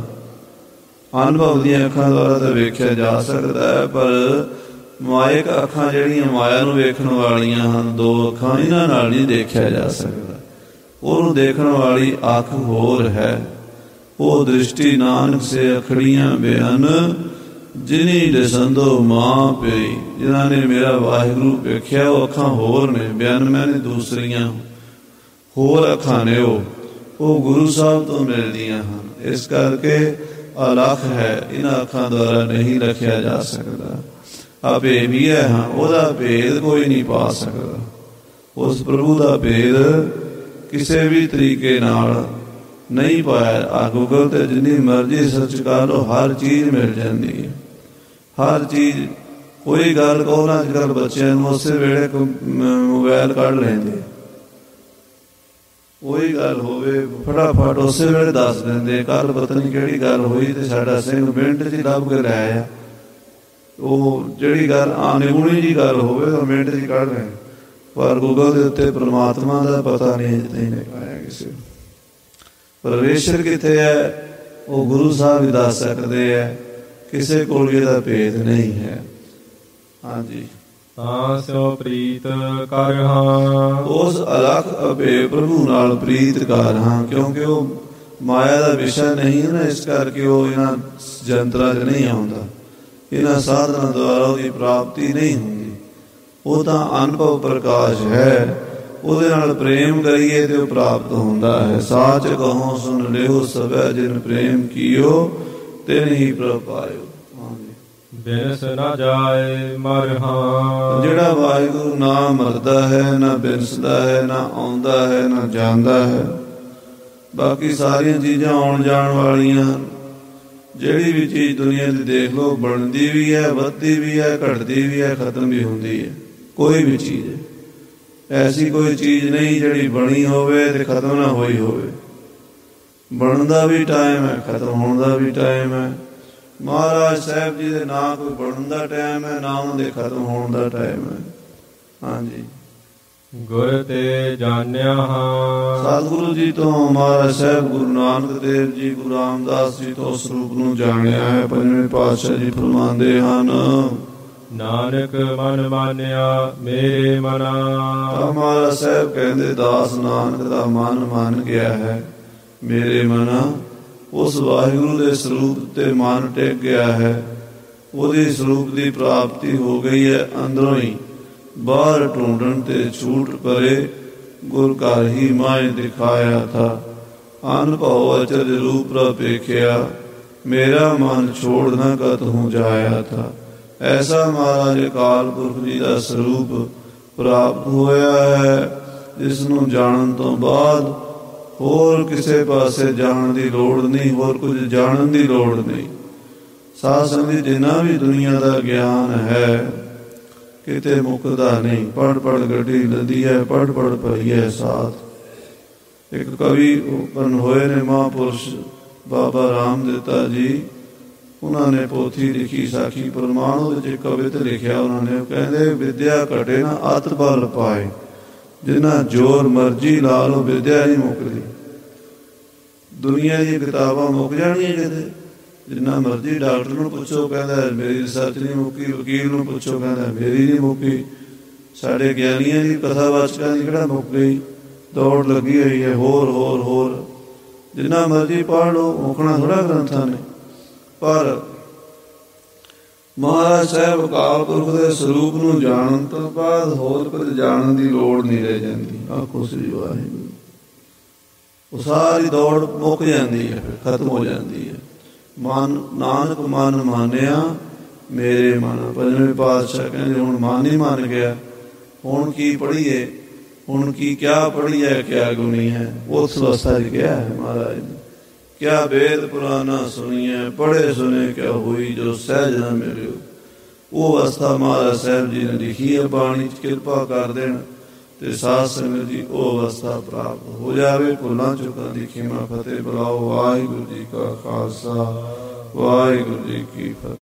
ਅਨੁਭਵ ਦੀਆਂ ਅੱਖਾਂ ਦੁਆਰਾ ਤਾਂ ਵੇਖਿਆ ਜਾ ਸਕਦਾ ਹੈ, ਪਰ ਮਾਇਕ ਅੱਖਾਂ ਜਿਹੜੀਆਂ ਮਾਇਆ ਨੂੰ ਵੇਖਣ ਵਾਲੀਆਂ ਹਨ, 2 ਅੱਖਾਂ, ਇਹਨਾਂ ਨਾਲ ਨਹੀਂ ਦੇਖਿਆ ਜਾ ਸਕਦਾ। ਉਹਨੂੰ ਦੇਖਣ ਵਾਲੀ ਅੱਖ ਹੋਰ ਹੈ। ਉਹ ਦ੍ਰਿਸ਼ਟੀ ਨਾਨਕ ਸੇ ਅਖੜੀਆਂ ਬਿਆਨ, ਜਿਨੀ ਦਸੰਦੋ ਮਾਂ ਪਈ। ਜਿਨ੍ਹਾਂ ਨੇ ਮੇਰਾ ਵਾਹਿਗੁਰੂ ਵੇਖਿਆ, ਉਹ ਅੱਖਾਂ ਹੋਰ ਨੇ, ਬਿਆਨ ਮੈਨੇ ਦੂਸਰੀਆਂ ਹੋਰ ਅੱਖਾਂ ਨੇ। ਉਹ ਗੁਰੂ ਸਾਹਿਬ ਤੋਂ ਮਿਲਦੀਆਂ ਹਨ। ਇਸ ਕਰਕੇ ਅਲਖ ਹੈ, ਇਹਨਾਂ ਅੱਖਾਂ ਦੁਆਰਾ ਨਹੀਂ ਰੱਖਿਆ ਜਾ ਸਕਦਾ। ਅਭੇਵੀ ਹੈ ਹਾਂ, ਉਹਦਾ ਭੇਦ ਕੋਈ ਨਹੀਂ ਪਾ ਸਕਦਾ। ਉਸ ਪ੍ਰਭੂ ਦਾ ਭੇਦ ਕਿਸੇ ਵੀ ਤਰੀਕੇ ਨਾਲ ਨਹੀਂ ਪਾਇਆ। ਗੂਗਲ ਤੇ ਜਿੰਨੀ ਮਰਜ਼ੀ ਸਰਚ ਕਰ ਲਓ, ਹਰ ਚੀਜ਼ ਮਿਲ ਜਾਂਦੀ ਹੈ। ਹਰ ਚੀਜ਼, ਕੋਈ ਗੱਲ ਕਹੋ ਨਾ, ਅੱਜ ਕੱਲ੍ਹ ਬੱਚਿਆਂ ਨੂੰ ਉਸੇ ਵੇਲੇ ਮੋਬਾਇਲ ਕੱਢ ਲੈਂਦੇ, ਕੋਈ ਗੱਲ ਹੋਵੇ ਫਟਾਫਟ ਉਸੇ ਵੇਲੇ ਦੱਸ ਦਿੰਦੇ। ਕੱਲ੍ਹ ਪਤਾ ਨਹੀਂ ਕਿਹੜੀ ਗੱਲ ਹੋਈ ਤੇ ਸਾਡਾ ਸਿੰਘ ਮਿੰਟ 'ਚ ਲੱਭ ਕੇ ਲੈ ਆਇਆ। ਉਹ ਜਿਹੜੀ ਗੱਲ ਨਿਗੁਣੀ ਜੀ ਗੱਲ ਹੋਵੇ ਤਾਂ ਮਿੰਟ 'ਚ ਕੱਢ ਰਹੇ, ਪਰ ਗੂਗਲ ਦੇ ਉੱਤੇ ਪਰਮਾਤਮਾ ਦਾ ਪਤਾ ਨਹੀਂ ਨਿਕਲਿਆ ਕਿਸੇ। ਪਰਮੇਸ਼ਰ ਕਿੱਥੇ ਹੈ? ਉਹ ਗੁਰੂ ਸਾਹਿਬ ਹੀ ਦੱਸ ਸਕਦੇ ਹੈ, ਕਿਸੇ ਕੋਲ ਇਹਦਾ ਭੇਦ ਨਹੀਂ ਹੈ। ਹਾਂਜੀ, ਤਾਂ ਸਿਓ ਪ੍ਰੀਤ ਕਰ ਹਾਂ, ਉਸ ਅਲਖ ਅਭੇ ਪ੍ਰਭੂ ਨਾਲ ਪ੍ਰੀਤ ਕਰ ਹਾਂ। ਕਿਉਂਕਿ ਉਹ ਮਾਇਆ ਦਾ ਵਿਸ਼ਾ ਨਹੀਂ ਹੈ ਨਾ, ਇਸ ਕਰਕੇ ਉਹ ਇਹਨਾਂ ਜੰਤਰਾਂ 'ਚ ਨਹੀਂ ਆਉਂਦਾ, ਇਹਨਾਂ ਸਾਧਨਾਂ ਦੁਆਰਾ ਉਹਦੀ ਪ੍ਰਾਪਤੀ ਨਹੀਂ ਹੁੰਦੀ। ਉਹ ਤਾਂ ਅਨੁਭਵ ਪ੍ਰਕਾਸ਼ ਹੈ, ਉਹਦੇ ਨਾਲ ਪ੍ਰੇਮ ਕਰੀਏ ਤੇ ਉਹ ਪ੍ਰਾਪਤ ਹੁੰਦਾ ਹੈ। ਸਾਚ ਕਹੋ ਸੁਨ ਲਿਓ ਸਭੈ ਜਿਨ ਪ੍ਰੇਮ ਕੀਓ ਤਿਨ ਹੀ ਪ੍ਰਭ ਪਾਇਓ। ਬਿਨਸ ਨਾ ਜਾਏ ਮਰ ਹਾਂ, ਜਿਹੜਾ ਵਾਹਿਗੁਰੂ ਨਾ ਮਰਦਾ ਹੈ, ਨਾ ਬਿਨਸਦਾ ਹੈ, ਨਾ ਆਉਂਦਾ ਹੈ, ਨਾ ਜਾਂਦਾ ਹੈ। ਬਾਕੀ ਸਾਰੀਆਂ ਚੀਜ਼ਾਂ ਆਉਣ ਜਾਣ ਵਾਲੀਆਂ, ਜਿਹੜੀ ਵੀ ਚੀਜ਼ ਦੁਨੀਆ ਦੀ ਦੇਖ ਲਓ, ਬਣਦੀ ਵੀ ਹੈ, ਵੱਧਦੀ ਵੀ ਹੈ, ਘਟਦੀ ਵੀ ਹੈ, ਖਤਮ ਵੀ ਹੁੰਦੀ ਹੈ। ਕੋਈ ਵੀ ਚੀਜ਼ ਐਸੀ ਕੋਈ ਚੀਜ਼ ਨਹੀਂ ਜਿਹੜੀ ਬਣੀ ਹੋਵੇ ਤੇ ਖਤਮ ਨਾ ਹੋਈ ਹੋਵੇ। ਬਣਨ ਦਾ ਵੀ ਟਾਈਮ ਹੈ, ਖਤਮ ਹੋਣ ਦਾ ਵੀ ਟਾਈਮ ਹੈ। ਮਹਾਰਾਜ ਸਾਹਿਬ ਜੀ ਦੇ ਨਾ ਕੋਈ ਬਣਨ ਦਾ ਟਾਈਮ ਹੈ, ਨਾ ਉਹਨਾਂ ਦੇ ਖਤਮ ਹੋਣ ਦਾ ਟਾਈਮ ਹੈ। ਹਾਂਜੀ, ਗੁਰ ਤੇ ਜਾਣਿਆ ਹਾਂ, ਸਤਿਗੁਰੂ ਜੀ ਤੋਂ ਮਹਾਰਾਜ ਸਾਹਿਬ ਗੁਰੂ ਨਾਨਕ ਦੇਵ ਜੀ, ਗੁਰੂ ਰਾਮਦਾਸ ਜੀ ਤੋਂ ਸਰੂਪ ਨੂੰ ਜਾਣਿਆ ਹੈ। ਪੰਜਵੇਂ ਪਾਤਸ਼ਾਹ ਜੀ ਫਰਮਾਉਂਦੇ ਹਨ, ਨਾਨਕ ਮਨ ਮਾਨਿਆ ਮੇਰੇ ਮਨਾ। ਮਹਾਰਾਜ ਸਾਹਿਬ ਕਹਿੰਦੇ, ਦਾਸ ਨਾਨਕ ਦਾ ਮਨ ਮੰਨ ਗਿਆ ਹੈ, ਮੇਰੇ ਮਨਾ। ਉਸ ਵਾਹਿਗੁਰੂ ਦੇ ਸਰੂਪ ਤੇ ਮਨ ਟਿਕ ਗਿਆ ਹੈ, ਉਹਦੀ ਸਰੂਪ ਦੀ ਪ੍ਰਾਪਤੀ ਹੋ ਗਈ ਹੈ। ਅੰਦਰੋਂ ਹੀ ਬਾਹਰ ਢੂੰਡਣ ਤੇ ਛੂਟ ਪਰੇ ਗੁਰ ਘਰ ਹੀ ਮਾਇ ਦਿਖਾਇਆ ਥਾ। ਅਨਭਉ ਅਚਰਜ ਰੂਪ ਵੇਖਿਆ, ਮੇਰਾ ਮਨ ਛੋੜ ਨਾ ਕਤ ਹੂੰ ਜਾਇਆ ਥਾ। ਐਸਾ ਮਹਾਰਾਜ ਅਕਾਲ ਪੁਰਖ ਜੀ ਦਾ ਸਰੂਪ ਪ੍ਰਾਪਤ ਹੋਇਆ ਹੈ, ਜਿਸ ਨੂੰ ਜਾਣਨ ਤੋਂ ਬਾਅਦ ਹੋਰ ਕਿਸੇ ਪਾਸੇ ਜਾਣ ਦੀ ਲੋੜ ਨਹੀਂ, ਹੋਰ ਕੁਝ ਜਾਣਨ ਦੀ ਲੋੜ ਨਹੀਂ। ਸਾਧ ਸੰਗਤ ਜਿੰਨਾ ਵੀ ਦੁਨੀਆ ਦਾ ਗਿਆਨ ਹੈ, ਕਿਤੇ ਮੁੱਕਦਾ ਨਹੀਂ। ਪੜ ਪੜ ਗੱਡੀ ਲੱਦੀ ਹੈ, ਪੜ ਪੜ ਭਰੀ ਹੈ ਸਾਥ। ਇੱਕ ਕਵੀ ਉਪਨ ਹੋਏ ਨੇ ਮਹਾਂਪੁਰਸ਼ ਬਾਬਾ ਰਾਮਦੇਤਾ ਜੀ, ਉਹਨਾਂ ਨੇ ਪੋਥੀ ਲਿਖੀ ਸਾਖੀ ਪ੍ਰਮਾਣ, ਉਹਦੇ 'ਚ ਕਵਿਤ ਲਿਖਿਆ ਉਹਨਾਂ ਨੇ। ਕਹਿੰਦੇ, ਵਿਦਿਆ ਘਟੇ ਨਾ ਅਤ ਬਲ ਪਾਏ, ਜਿੰਨਾ ਜ਼ੋਰ ਮਰਜ਼ੀ ਲਾ ਲਓ ਵਿਦਿਆ ਨਹੀਂ ਮੁੱਕਦੀ। ਦੁਨੀਆ ਦੀਆਂ ਕਿਤਾਬਾਂ ਮੁੱਕ ਜਾਣੀਆਂ ਕਿਤੇ, ਜਿੰਨਾ ਮਰਜ਼ੀ ਡਾਕਟਰ ਨੂੰ ਪੁੱਛੋ ਕਹਿੰਦਾ ਮੇਰੀ ਰਿਸਰਚ ਨਹੀਂ ਮੁੱਕੀ, ਵਕੀਲ ਨੂੰ ਪੁੱਛੋ ਕਹਿੰਦਾ ਮੇਰੀ ਨਹੀਂ ਮੁੱਕੀ। ਸਾਡੇ ਗਿਆਨੀਆਂ ਦੀ ਕਥਾਵਾਚਕਾਂ ਦੀ ਕਿਹੜਾ ਮੁੱਕ ਗਈ, ਦੌੜ ਲੱਗੀ ਹੋਈ ਹੈ ਹੋਰ ਹੋਰ ਹੋਰ। ਜਿੰਨਾ ਮਰਜ਼ੀ ਪੜ੍ਹ ਲਓ, ਮੁੱਕਣਾ ਥੋੜ੍ਹਾ ਗ੍ਰੰਥਾਂ ਨੇ। ਪਰ ਮਹਾਰਾਜ ਸਾਹਿਬ ਅਕਾਲ ਪੁਰਖ ਦੇ ਸਰੂਪ ਨੂੰ ਜਾਣਨ ਤੋਂ ਬਾਅਦ ਹੋਰ ਕੁਝ ਜਾਣਨ ਦੀ ਲੋੜ ਨਹੀਂ ਰਹਿ ਜਾਂਦੀ। ਆਖੋ ਸ੍ਰੀ ਵਾਹਿਗੁਰੂ। ਉਹ ਸਾਰੀ ਦੌੜ ਮੁੱਕ ਜਾਂਦੀ ਹੈ, ਫਿਰ ਖਤਮ ਹੋ ਜਾਂਦੀ ਹੈ। ਮਨ ਨਾਨਕ ਮਨ ਮਾਨਿਆ ਮੇਰੇ ਮਨ। ਪੰਜਵੇਂ ਪਾਤਸ਼ਾਹ ਕਹਿੰਦੇ, ਹੁਣ ਮਨ ਹੀ ਮੰਨ ਗਿਆ, ਹੁਣ ਕੀ ਪੜ੍ਹੀਏ, ਹੁਣ ਕੀ ਕਿਆ ਪੜ੍ਹੀਏ, ਕਿਆ ਗੁਣੀ ਹੈ। ਉਸ ਅਵਸਥਾ 'ਚ ਕਿਹਾ ਹੈ ਮਹਾਰਾਜ ਨੇ, ਕਿਆ ਵੇਦ ਪੁਰਾਣਾ ਸੁਣੀਏ, ਪੜ੍ਹੇ ਸੁਣੇ ਕਿਆ ਹੋਈ, ਜੋ ਸਹਿਜ ਨਾ ਮਿਲਿਓ। ਉਹ ਅਵਸਥਾ ਮਹਾਰਾਜ ਸਾਹਿਬ ਜੀ ਨੇ ਲਿਖੀ ਹੈ ਬਾਣੀ 'ਚ। ਕਿਰਪਾ ਕਰ ਦੇਣ ਤੇ ਸਾਧ ਸੰਗਤ ਜੀ ਉਹ ਅਵਸਥਾ ਪ੍ਰਾਪਤ ਹੋ ਜਾਵੇ। ਭੁੱਲਾਂ ਚੁੱਕਾਂ ਦੀ ਖਿਮਾ ਫਤਿਹ ਬੁਲਾਓ। ਵਾਹਿਗੁਰੂ ਜੀ ਕਾ ਖਾਲਸਾ, ਵਾਹਿਗੁਰੂ ਜੀ ਕੀ ਫਤਿਹ।